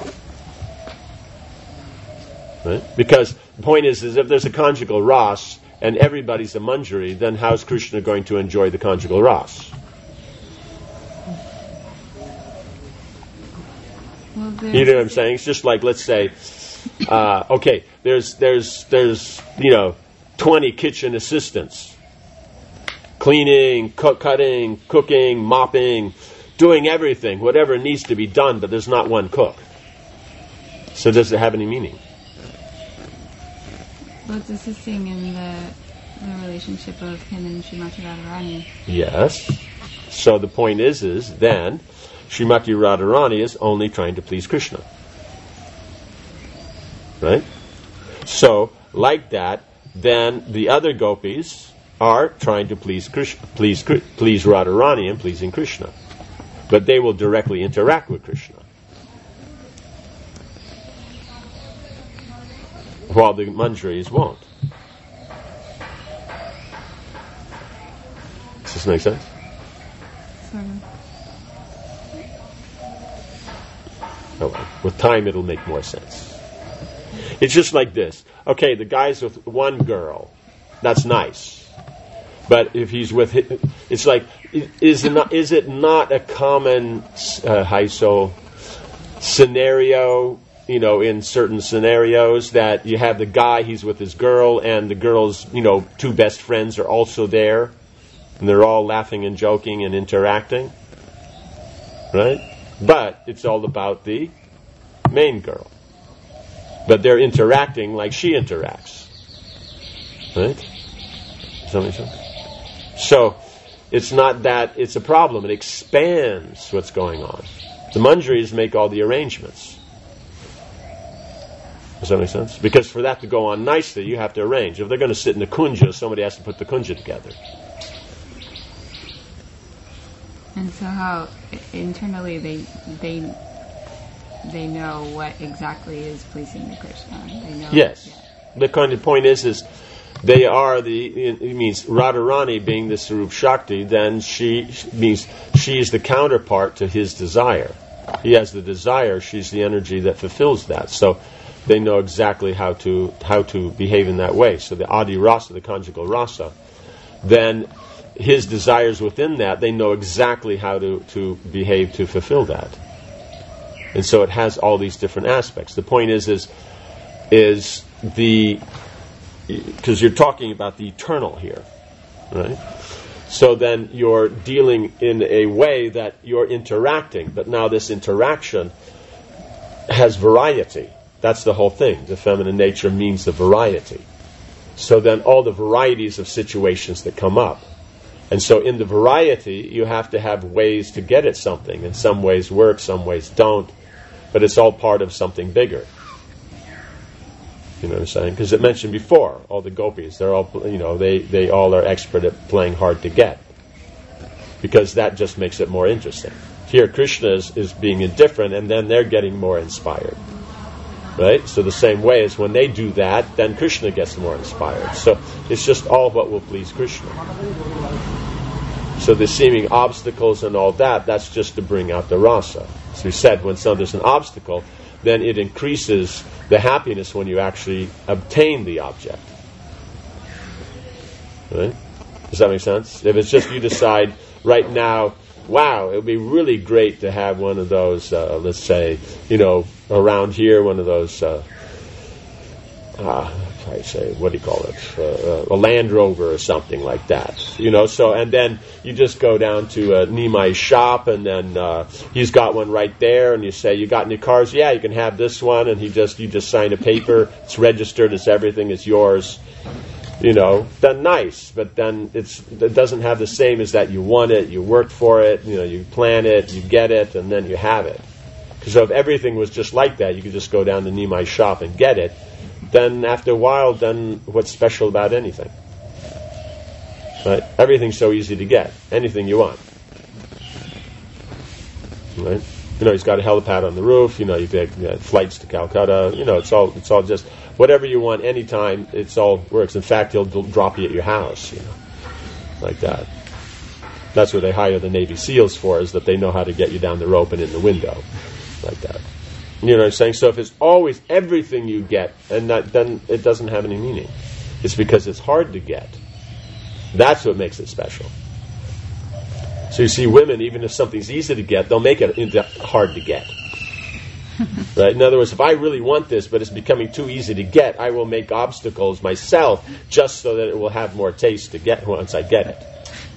Right? Because the point is if there's a conjugal ras and everybody's a manjari, then how's Krishna going to enjoy the conjugal ras? You know what I'm saying? It's just like, let's say, okay, there's 20 kitchen assistants, cleaning, cutting, cooking, mopping, doing everything, whatever needs to be done, but there's not one cook. So does it have any meaning? Well, it's assisting in the relationship of him and Srimati Radharani. Yes. So the point is then Srimati Radharani is only trying to please Krishna. Right? So, like that, then the other gopis are trying to please Krishna, please Radharani and pleasing Krishna. But they will directly interact with Krishna. While the manjaris won't. Does this make sense? Oh, well, with time it'll make more sense. It's just like this. Okay, the guy's with one girl. That's nice. But if he's with... It's like, is it not a common scenario, in certain scenarios that you have the guy, he's with his girl, and the girl's, two best friends are also there, and they're all laughing and joking and interacting, right? But it's all about the main girl. But they're interacting like she interacts, right? Does that make sense? So, it's not that it's a problem, it expands what's going on. The manjaris make all the arrangements. Does that make sense? Because for that to go on nicely, you have to arrange. If they're going to sit in the kunja, somebody has to put the kunja together. And so how internally they know what exactly is pleasing to Krishna. They know. Yes. Yeah. The kind of point is they are it means Radharani being the Sarup Shakti, then she is the counterpart to his desire. He has the desire, she's the energy that fulfills that. So they know exactly how to behave in that way. So the Adi Rasa, the conjugal rasa, then his desires within that, they know exactly how to behave to fulfill that. And so it has all these different aspects. The point is because you're talking about the eternal here, right? So then you're dealing in a way that you're interacting, but now this interaction has variety. That's the whole thing. The feminine nature means the variety. So then all the varieties of situations that come up. And so in the variety, you have to have ways to get at something. And some ways work, some ways don't. But it's all part of something bigger. You know what I'm saying? Because it mentioned before, all the gopis, they're all, they all are expert at playing hard to get. Because that just makes it more interesting. Here Krishna is being indifferent, and then they're getting more inspired. Right? So the same way as when they do that, then Krishna gets more inspired. So it's just all what will please Krishna. So the seeming obstacles and all that, that's just to bring out the rasa. As we said, when there's an obstacle, then it increases the happiness when you actually obtain the object. Right? Does that make sense? If it's just you decide right now, wow, it would be really great to have one of those, let's say, around here, one of those what do you call it? A Land Rover or something like that. So, and then you just go down to Nimai's shop, and then he's got one right there, and you say, you got any cars? Yeah, you can have this one, and you just sign a paper, it's registered, it's everything, it's yours. Then nice, but then it doesn't have the same as that you want it, you worked for it, you plan it, you get it, and then you have it. Because if everything was just like that, you could just go down to Nimai's shop and get it, then after a while, then what's special about anything? Right? Everything's so easy to get. Anything you want. Right? He's got a helipad on the roof, you get flights to Calcutta, it's all just whatever you want anytime, it's all works. In fact, he'll drop you at your house, like that. That's what they hire the Navy SEALs for, is that they know how to get you down the rope and in the window, like that. You know what I'm saying? So if it's always everything you get, and then it doesn't have any meaning. It's because it's hard to get. That's what makes it special. So you see, women, even if something's easy to get, they'll make it hard to get. Right? In other words, if I really want this, but it's becoming too easy to get, I will make obstacles myself just so that it will have more taste to get once I get it.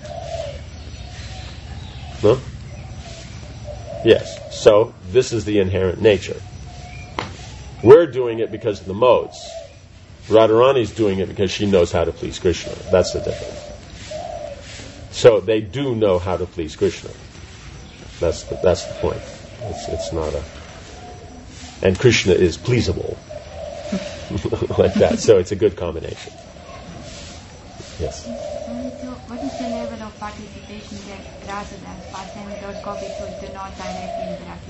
No? Yes. So this is the inherent nature. We're doing it because of the modes. Radharani's doing it because she knows how to please Krishna. That's the difference. So they do know how to please Krishna. That's the point. It's not and Krishna is pleasable. Like that. So it's a good combination. Yes. So what is the level of participation that rather than pastime without gopis who do not directly interact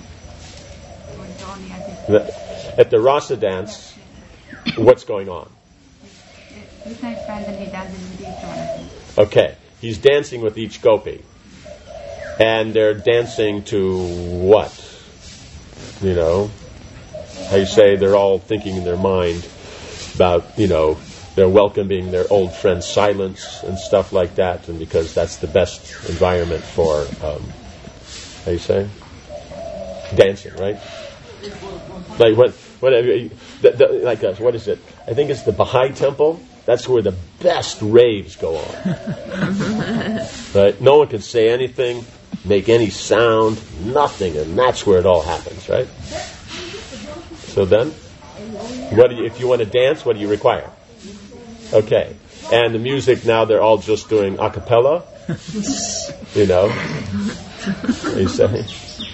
with Krishna? At the rasa dance, what's going on? Krishna expands and he dances with each one of them. Okay. He's dancing with each gopi. And they're dancing to what? How you say, they're all thinking in their mind about, they're welcoming their old friend's silence and stuff like that, and because that's the best environment for, how you say? Dancing, right? Like what is it? I think it's the Baha'i temple. That's where the best raves go on. Right? No one can say anything, make any sound, nothing, and that's where it all happens, right? So then, if you want to dance, what do you require? Okay. And the music now, they're all just doing a cappella. What are you saying?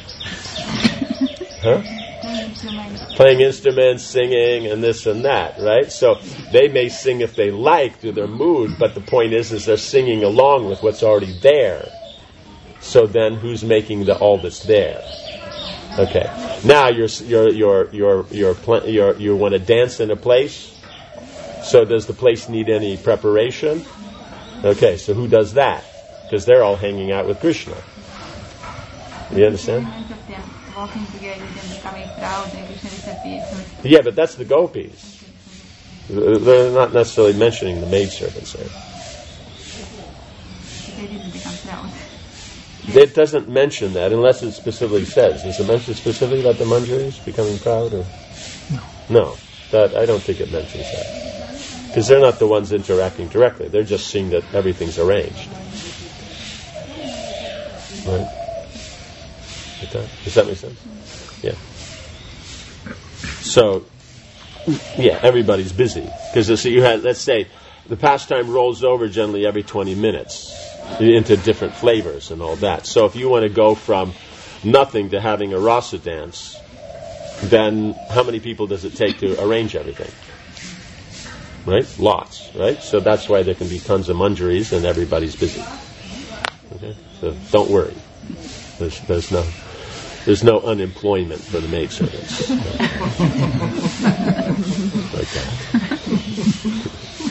Huh? Playing instruments, singing, and this and that, right? So they may sing if they like to their mood, but the point is they're singing along with what's already there. So then, who's making all that's there? Okay. Now you want to dance in a place. So does the place need any preparation? Okay. So who does that? Because they're all hanging out with Krishna. You understand? Walking together and becoming proud and Krishna disappears. Yeah, but that's the gopis. They're not necessarily mentioning the maidservants there. They didn't become proud. It doesn't mention that unless it specifically says. Does it mention specifically about the manjaris becoming proud? Or? No. I don't think it mentions that. Because they're not the ones interacting directly. They're just seeing that everything's arranged. Right? Does that make sense? Yeah. So, yeah, everybody's busy. Because let's say, the pastime rolls over generally every 20 minutes into different flavors and all that. So if you want to go from nothing to having a rasa dance, then how many people does it take to arrange everything? Right? Lots, right? So that's why there can be tons of manjaris and everybody's busy. Okay? So don't worry. There's no unemployment for the maidservants. Like that.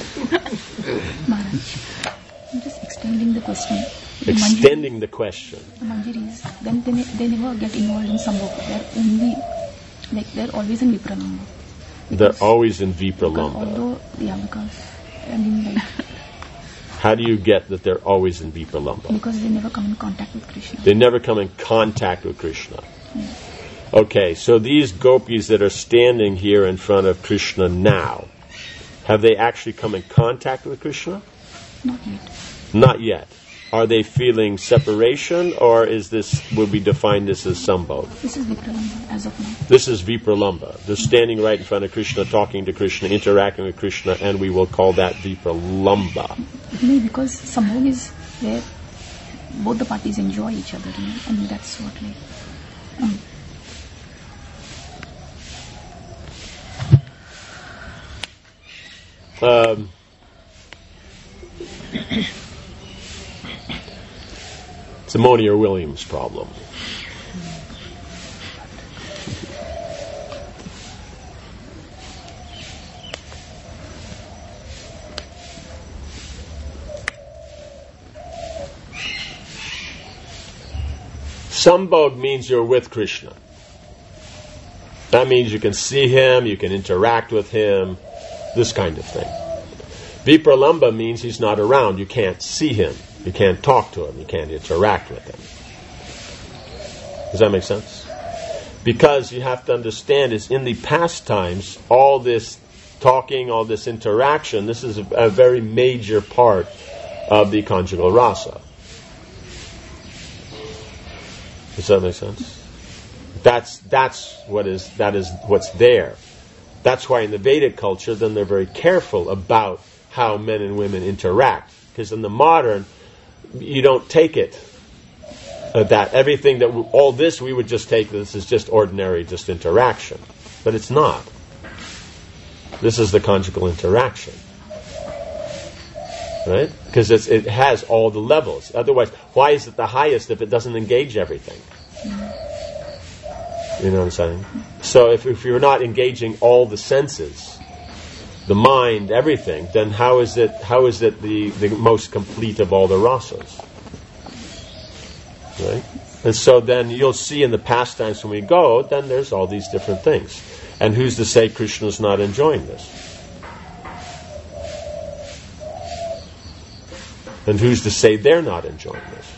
I'm just extending the question. Extending the question. The manjaris, then they never get involved in Sambhoga. They're always in Vipralamba. They're always in Vipralamba. Although, because how do you get that they're always in Vipralamba? Because they never come in contact with Krishna. They never come in contact with Krishna. Yeah. Okay, so these gopis that are standing here in front of Krishna now, have they actually come in contact with Krishna? Not yet. Not yet. Are they feeling separation, or would we define this as sambhog? This is Vipralamba as of now. This is Vipralamba. They're standing right in front of Krishna, talking to Krishna, interacting with Krishna, and we will call that Vipralamba. No, because sambhog is where both the parties enjoy each other, and that's what It's a Monier-Williams problem. Sambhog means you're with Krishna. That means you can see him, you can interact with him, this kind of thing. Vipralamba means he's not around, you can't see him, you can't talk to him, you can't interact with him. Does that make sense? Because you have to understand is in the past times, all this talking, all this interaction, this is a very major part of the conjugal rasa. Does that make sense? That's what's there. That's why in the Vedic culture, then they're very careful about how men and women interact. Because in the modern, you don't take it that everything that all this we would just take this is just ordinary, just interaction, but it's not. This is the conjugal interaction, right? Because it has all the levels. Otherwise, why is it the highest if it doesn't engage everything? You know what I'm saying? So if you're not engaging all the senses, the mind, everything, then how is it the most complete of all the rasas? Right? And so then you'll see in the pastimes when we go, then there's all these different things. And who's to say Krishna's not enjoying this? And who's to say they're not enjoying this?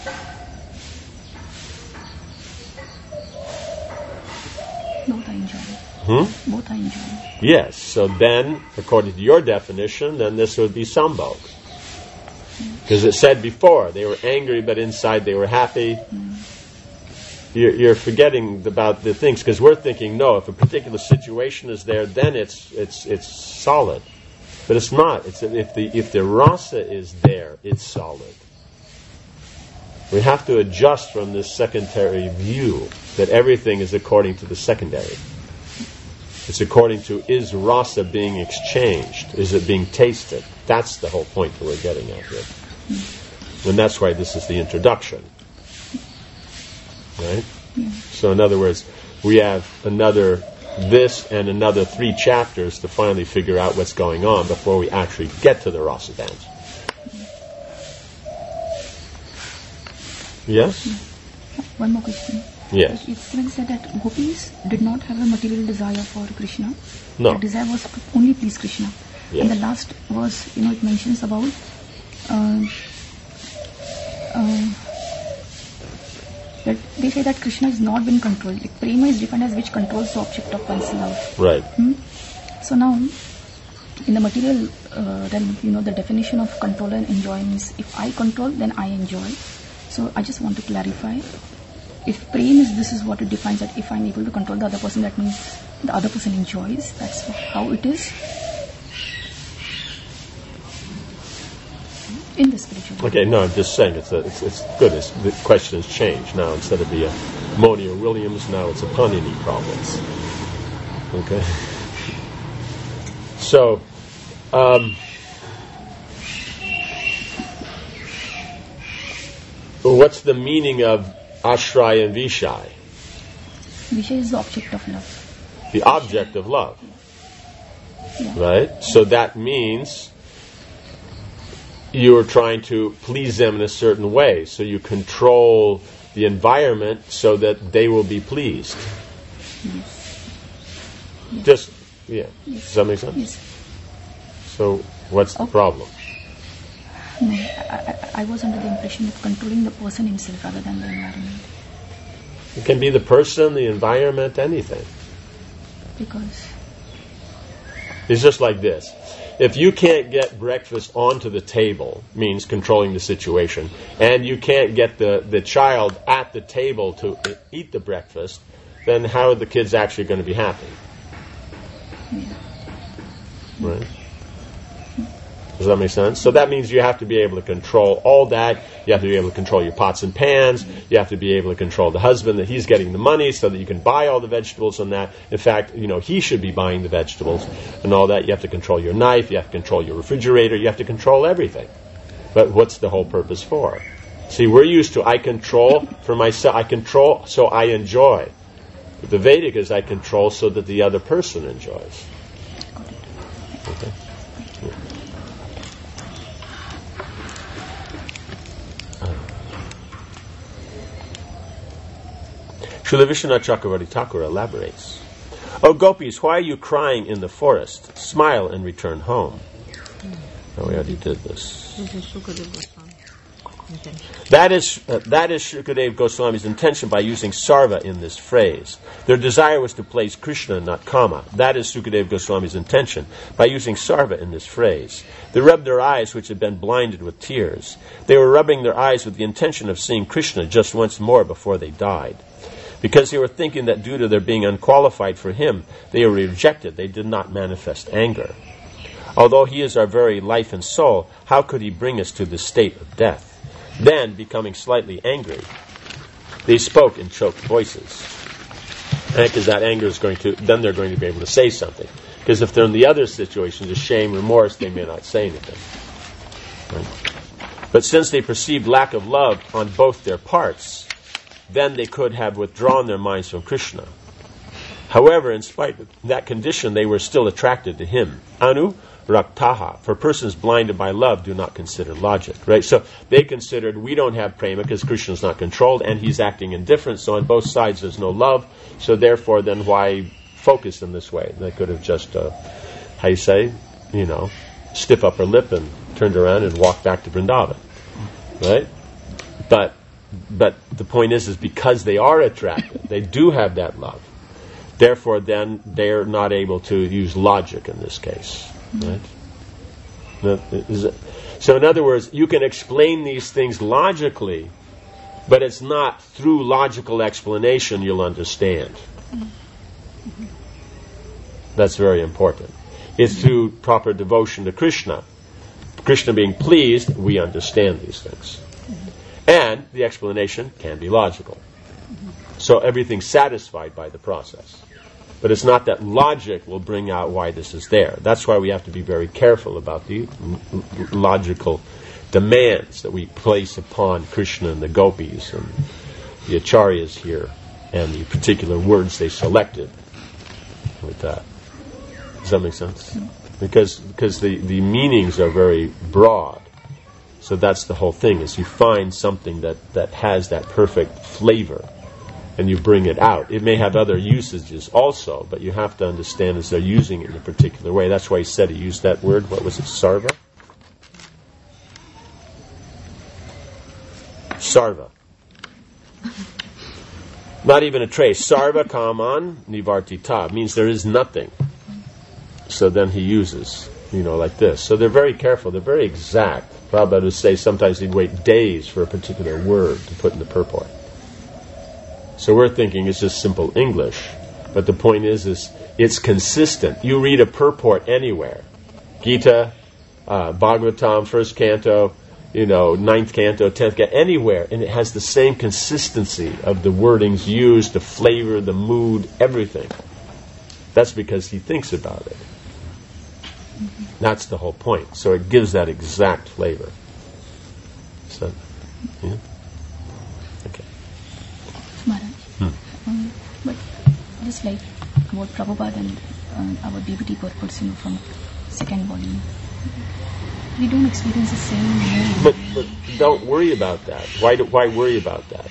both are enjoying. Both are enjoying. Yes. So then, according to your definition, then this would be sambhog. Because it said before, they were angry, but inside they were happy. You're forgetting about the things, because we're thinking, no, if a particular situation is there, then it's solid. But it's not. It's if the rasa is there, it's solid. We have to adjust from this secondary view that everything is according to the secondary. It's according to, is rasa being exchanged? Is it being tasted? That's the whole point that we're getting at here. And that's why this is the introduction. Right? Yeah. So in other words, we have this and another 3 chapters to finally figure out what's going on before we actually get to the rasa dance. Yes? One more question. Yes. It's been said that gopis did not have a material desire for Krishna. No. The desire was to only please Krishna. Yes. And the last verse, it mentions about that they say that Krishna is not been controlled. Like, prema is defined as which controls the object of one's love. Right. So now, in the material realm, the definition of control and enjoy means if I control, then I enjoy. So I just want to clarify. If prema this is what it defines, that if I'm able to control the other person, that means the other person enjoys. That's how it is in the spiritual. Okay, no, I'm just saying it's good. The question has changed now. Instead of the Moni or Williams, now it's a Panini problems. Okay. So, what's the meaning of Ashray and Vishay? Vishay is the object of love. The object of love. Yeah. Right? So that means you're trying to please them in a certain way. So you control the environment so that they will be pleased. Yes. Yes. Does that make sense? Yes. So what's the problem? No, I was under the impression of controlling the person himself rather than the environment. It can be the person, the environment, anything. Because it's just like this. If you can't get breakfast onto the table, means controlling the situation, and you can't get the child at the table to eat the breakfast, then how are the kids actually going to be happy? Right? Does that make sense? So that means you have to be able to control all that. You have to be able to control your pots and pans. You have to be able to control the husband, that he's getting the money so that you can buy all the vegetables and that. In fact, he should be buying the vegetables and all that. You have to control your knife. You have to control your refrigerator. You have to control everything. But what's the whole purpose for? See, we're used to, I control for myself. I control so I enjoy. But the Vedic is I control so that the other person enjoys. Okay. Srila Vishwanath Chakravarti Thakur elaborates. O gopis, why are you crying in the forest? Smile and return home. Oh, we already did this. That is Shukadeva Goswami's intention by using sarva in this phrase. Their desire was to please Krishna, not Kama. That is Shukadeva Goswami's intention by using sarva in this phrase. They rubbed their eyes, which had been blinded with tears. They were rubbing their eyes with the intention of seeing Krishna just once more before they died. Because they were thinking that due to their being unqualified for him, they were rejected. They did not manifest anger. Although he is our very life and soul, how could he bring us to the state of death? Then, becoming slightly angry, they spoke in choked voices. Because that anger is then they're going to be able to say something. Because if they're in the other situations, of shame, remorse, they may not say anything. Right? But since they perceived lack of love on both their parts, then they could have withdrawn their minds from Krishna. However, in spite of that condition, they were still attracted to him. Anu raktaha, for persons blinded by love do not consider logic. Right? So they considered we don't have prema because Krishna is not controlled and he's acting indifferent. So on both sides there's no love. So therefore, then why focus in this way? They could have just, stiff upper lip and turned around and walked back to Vrindavan. Right? But the point is because they are attracted, they do have that love. Therefore, then they're not able to use logic in this case. Right? So, in other words, you can explain these things logically, but it's not through logical explanation you'll understand. That's very important. It's through proper devotion to Krishna. Krishna being pleased, we understand these things. And the explanation can be logical. So everything's satisfied by the process. But it's not that logic will bring out why this is there. That's why we have to be very careful about the logical demands that we place upon Krishna and the gopis and the acharyas here and the particular words they selected with that. Does that make sense? Because the meanings are very broad. So that's the whole thing, is you find something that has that perfect flavor and you bring it out. It may have other usages also, but you have to understand as they're using it in a particular way. That's why he said he used that word. What was it? Sarva? Sarva. Not even a trace. Sarva kaman nivartita means there is nothing. So then he uses, like this. So they're very careful. They're very exact. Prabhupada would say sometimes he'd wait days for a particular word to put in the purport. So we're thinking it's just simple English. But the point is it's consistent. You read a purport anywhere. Gita, Bhagavatam, first canto, 9th canto, 10th canto, anywhere. And it has the same consistency of the wordings used, the flavor, the mood, everything. That's because he thinks about it. That's the whole point. So it gives that exact flavor. So, yeah? Okay. Maharaj. But just like about Prabhupada and our DVD purports, from second volume, we don't experience the same mood. But don't worry about that. Why worry about that?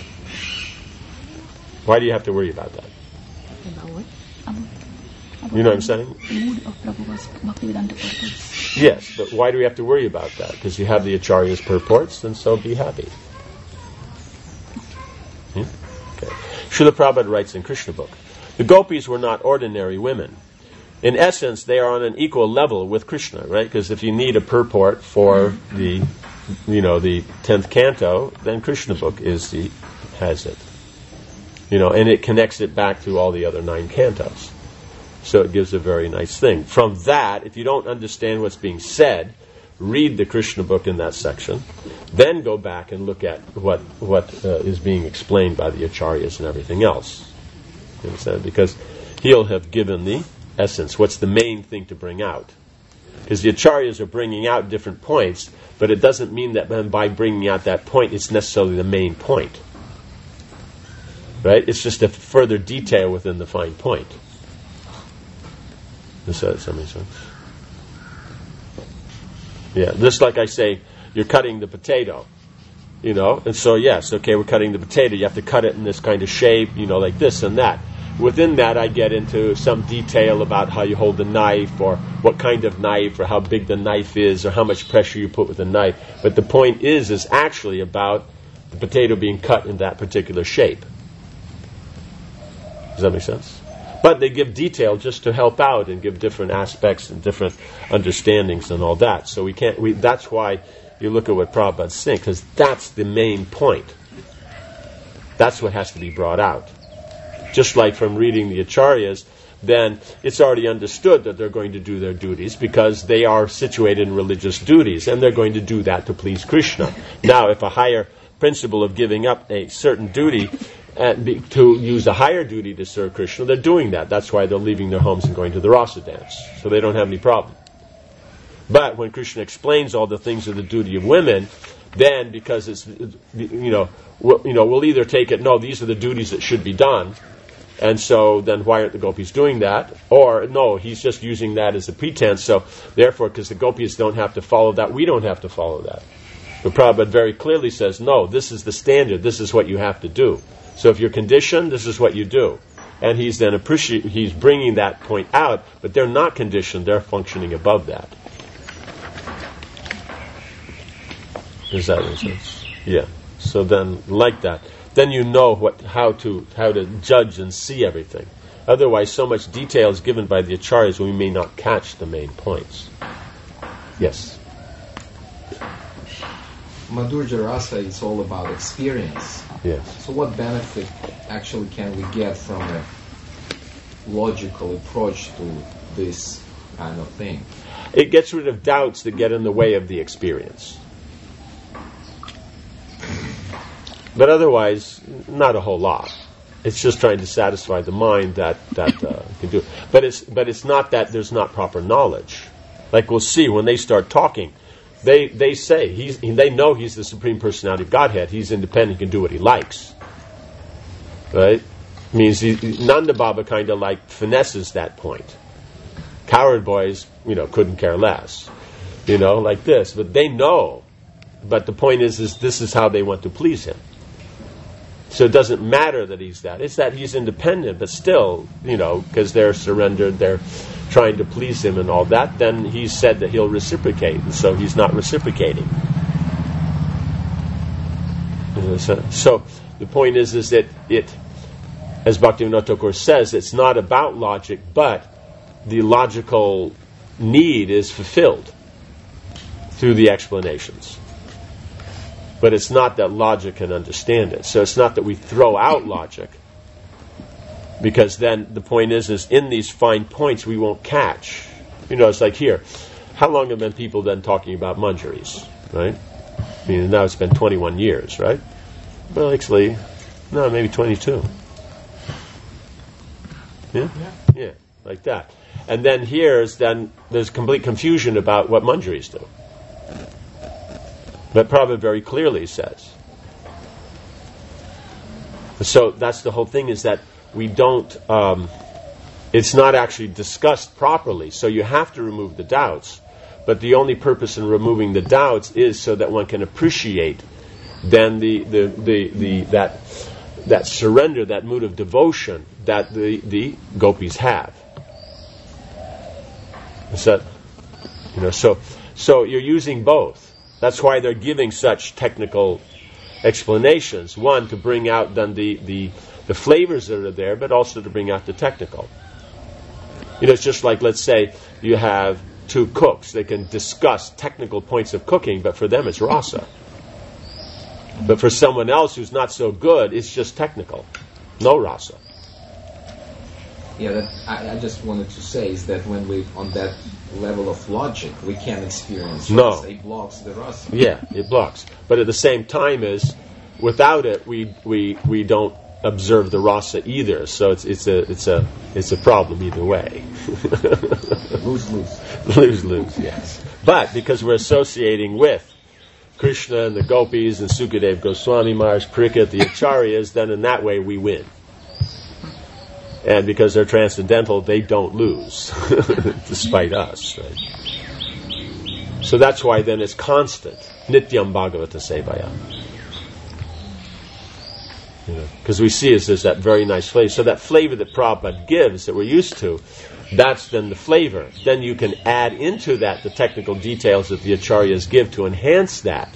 Why do you have to worry about that? About what? You know what I'm saying? The mood of Prabhupada's Bhaktivedanta purports. Yes, but why do we have to worry about that? Because you have the Acharya's purports, then so be happy. Okay. Srila Prabhupada writes in Krishna book, the gopis were not ordinary women. In essence, they are on an equal level with Krishna, right? Because if you need a purport for the 10th canto, then Krishna book has it. And it connects it back to all the other 9 cantos. So it gives a very nice thing. From that, if you don't understand what's being said, read the Krishna book in that section, then go back and look at what is being explained by the acharyas and everything else. You understand? Because he'll have given the essence. What's the main thing to bring out? Because the acharyas are bringing out different points, but it doesn't mean that by bringing out that point, it's necessarily the main point. Right? It's just a further detail within the fine point. Does that make sense? Yeah, just like I say, you're cutting the potato, and so yes, okay, we're cutting the potato. You have to cut it in this kind of shape, like this and that. Within that, I get into some detail about how you hold the knife, or what kind of knife, or how big the knife is, or how much pressure you put with the knife. But the point is actually about the potato being cut in that particular shape. Does that make sense? But they give detail just to help out and give different aspects and different understandings and all that. So that's why you look at what Prabhupada's saying, because that's the main point. That's what has to be brought out. Just like from reading the acharyas, then it's already understood that they're going to do their duties because they are situated in religious duties, and they're going to do that to please Krishna. Now, if a higher principle of giving up a certain duty to use a higher duty to serve Krishna, they're doing that. That's why they're leaving their homes and going to the rasa dance. So they don't have any problem. But when Krishna explains all the things of the duty of women, then because it's, we'll either take it, no, these are the duties that should be done, and so then why aren't the gopis doing that? Or, no, he's just using that as a pretense, so therefore, because the gopis don't have to follow that, we don't have to follow that. But Prabhupada very clearly says, no, this is the standard, this is what you have to do. So if you're conditioned, this is what you do. And he's then he's bringing that point out, but they're not conditioned, they're functioning above that. Does that make sense? Yeah. So then, like that, then you know how to judge and see everything. Otherwise, so much detail is given by the acharyas, we may not catch the main points. Yes. Madhurya Rasa is all about experience. Yes. So what benefit actually can we get from a logical approach to this kind of thing? It gets rid of doubts that get in the way of the experience. But otherwise, not a whole lot. It's just trying to satisfy the mind that can do it. But it's not that there's not proper knowledge. Like we'll see when they start talking. They say they know he's the Supreme Personality of Godhead. He's independent. He can do what he likes. Right? Means Nanda Baba kind of like finesses that point. Coward boys, couldn't care less. Like this. But they know. But the point is this is how they want to please him. So it doesn't matter that he's that. It's that he's independent, but still, because they're surrendered, they're trying to please him and all that, then he's said that he'll reciprocate, and so he's not reciprocating. So the point is that it, as Bhaktivinoda Thakur says, it's not about logic, but the logical need is fulfilled through the explanations. But it's not that logic can understand it. So it's not that we throw out logic, because then the point is in these fine points we won't catch. It's like here. How long have been people then talking about manjaris, right? Now it's been 21 years, right? Well, actually, no, maybe 22. Yeah, like that. And then there's complete confusion about what manjaris do. But Prabhupada very clearly says. So that's the whole thing, is that we don't, it's not actually discussed properly, so you have to remove the doubts. But the only purpose in removing the doubts is so that one can appreciate then that surrender, that mood of devotion that the gopis have. So you're using both. That's why they're giving such technical explanations. One, to bring out then the the flavors that are there, but also to bring out the technical. It's just like, let's say you have two cooks. They can discuss technical points of cooking, but for them it's rasa. But for someone else who's not so good, it's just technical. No rasa. Yeah, I just wanted to say is that when we on that level of logic, we can't experience rasa. It blocks the rasa. Yeah, it blocks. But at the same time, without it, we don't observe the rasa either. So it's a problem either way. Lose. Yes. But because we're associating with Krishna and the gopis and Sukadev Goswami Maharaj, Parikshit, the acharyas, then in that way we win. And because they're transcendental, they don't lose, despite us. Right? So that's why then it's constant. Nityam Bhagavata Sevaya. Because we see there's that very nice flavor. So that flavor that Prabhupada gives, that we're used to, that's then the flavor. Then you can add into that the technical details that the acharyas give to enhance that.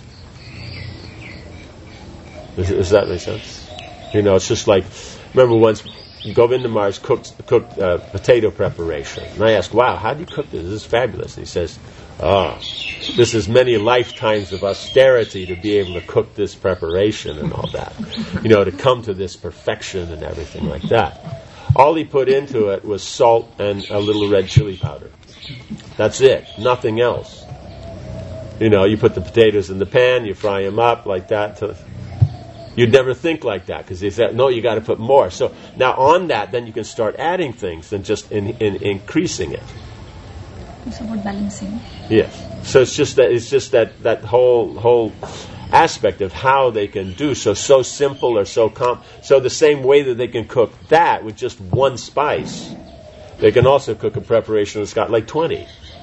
Does that make sense? It's just like, remember once Govinda Maharaj cooked potato preparation. And I asked, wow, how do you cook this? This is fabulous. And he says, this is many lifetimes of austerity to be able to cook this preparation and all that. To come to this perfection and everything like that. All he put into it was salt and a little red chili powder. That's it. Nothing else. You put the potatoes in the pan, you fry them up like that. You'd never think like that because they said, no, you got to put more. So now on that, then you can start adding things and just in increasing it. It's about balancing. Yes. So it's just that whole aspect of how they can do so simple or so the same way that they can cook that with just one spice, they can also cook a preparation that's got like 20.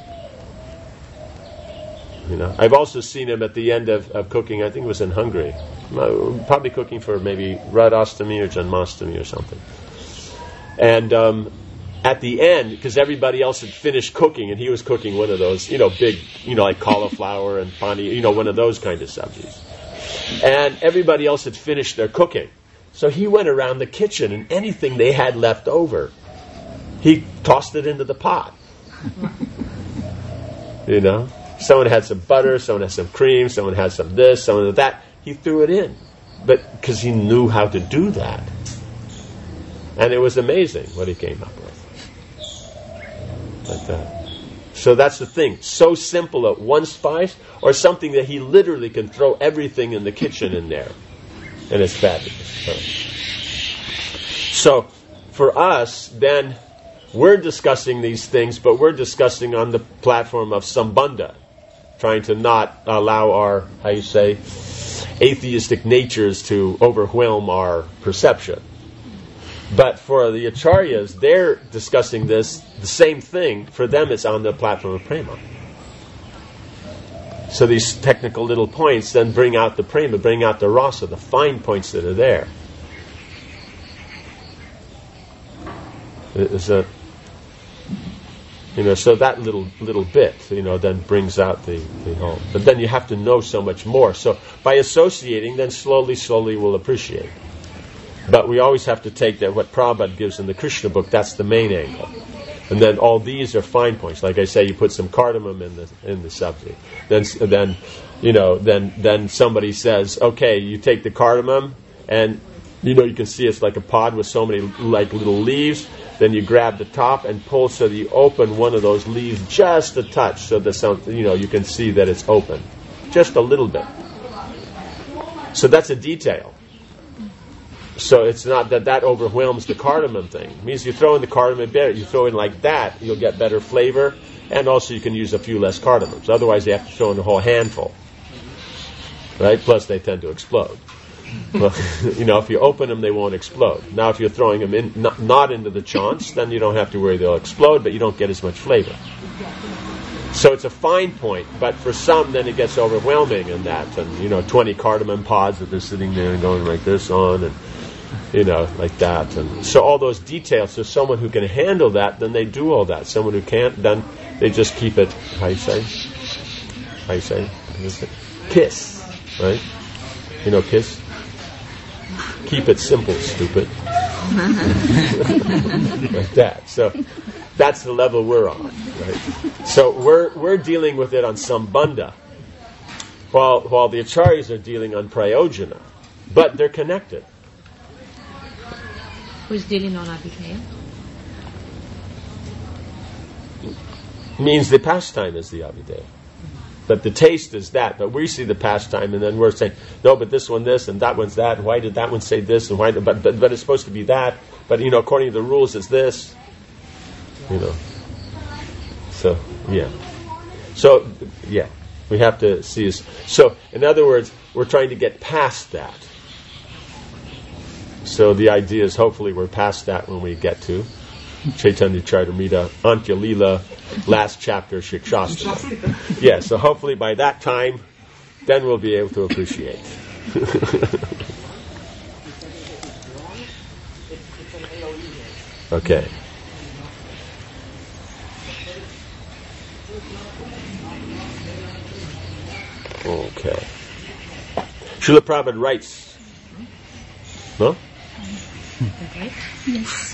I've also seen him at the end of cooking, I think it was in Hungary, probably cooking for maybe Radhastami or Janmastami or something. And at the end, because everybody else had finished cooking, and he was cooking one of those, big, like cauliflower and pani, one of those kind of sabjis. And everybody else had finished their cooking. So he went around the kitchen, and anything they had left over, he tossed it into the pot. Someone had some butter, someone had some cream, someone had some this, someone had that. He threw it in. But because he knew how to do that. And it was amazing what he came up with. Like that. So that's the thing. So simple at one spice, or something that he literally can throw everything in the kitchen in there. And it's fabulous. So for us, then, we're discussing these things, but we're discussing on the platform of Sambandha, trying to not allow our, atheistic natures to overwhelm our perception. But for the acharyas, they're discussing this, the same thing. For them, it's on the platform of prema. So these technical little points then bring out the prema, bring out the rasa, the fine points that are there. So that little bit, then brings out the whole. But then you have to know so much more. So by associating, then slowly we'll appreciate. But we always have to take that what Prabhupada gives in the Krishna book. That's the main angle. And then all these are fine points. Like I say, you put some cardamom in the sabji. Then somebody says, okay, you take the cardamom, and you can see it's like a pod with so many like little leaves. Then you grab the top and pull so that you open one of those leaves just a touch, so that you can see that it's open, just a little bit. So that's a detail. So it's not that overwhelms the cardamom thing. It means you throw in the cardamom better. You throw in like that, you'll get better flavor, and also you can use a few less cardamoms. Otherwise, you have to throw in a whole handful, right? Plus, they tend to explode. Well, if you open them, they won't explode. Now, if you're throwing them in, not into the chaunts, then you don't have to worry they'll explode, but you don't get as much flavor. So it's a fine point, but for some, then it gets overwhelming in that. And, 20 cardamom pods that they're sitting there and going like this on, and, like that. And so all those details, there's someone who can handle that, then they do all that. Someone who can't, then they just keep it, kiss, right? Kiss? Keep it simple, stupid. Like that. So that's the level we're on, right? So we're dealing with it on Sambandha, while the Acharyas are dealing on Prayojana, but they're connected. Who's dealing on Abhidheya? Means the pastime is the Abhidheya. But the taste is that. But we see the pastime, and then we're saying, no, but this one this, and that one's that. Why did that one say this? And why? But it's supposed to be that. But according to the rules, it's this. So yeah. So yeah, we have to see. So in other words, we're trying to get past that. So the idea is, hopefully, we're past that when we get to Chaitanya Charitamrita, Antya Leela, last chapter, Shikshastra. Yeah, so hopefully by that time, then we'll be able to appreciate. Okay. Okay. Srila Prabhupada writes. No? Okay. Yes.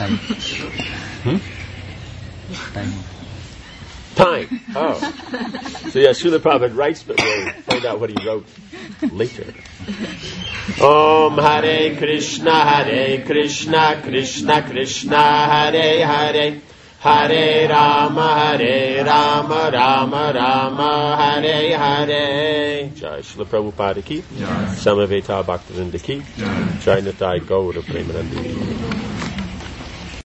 Time. Oh. So yeah, Srila Prabhupada writes, but we'll find out what he wrote later. Om Hare Krishna, Krishna Krishna, Hare Hare, Hare Rama, Rama Rama, Hare Hare. Jai Srila Prabhupada ki, Samaveta Bhaktivinoda ki, Jai Nitai Gaura Premanandi.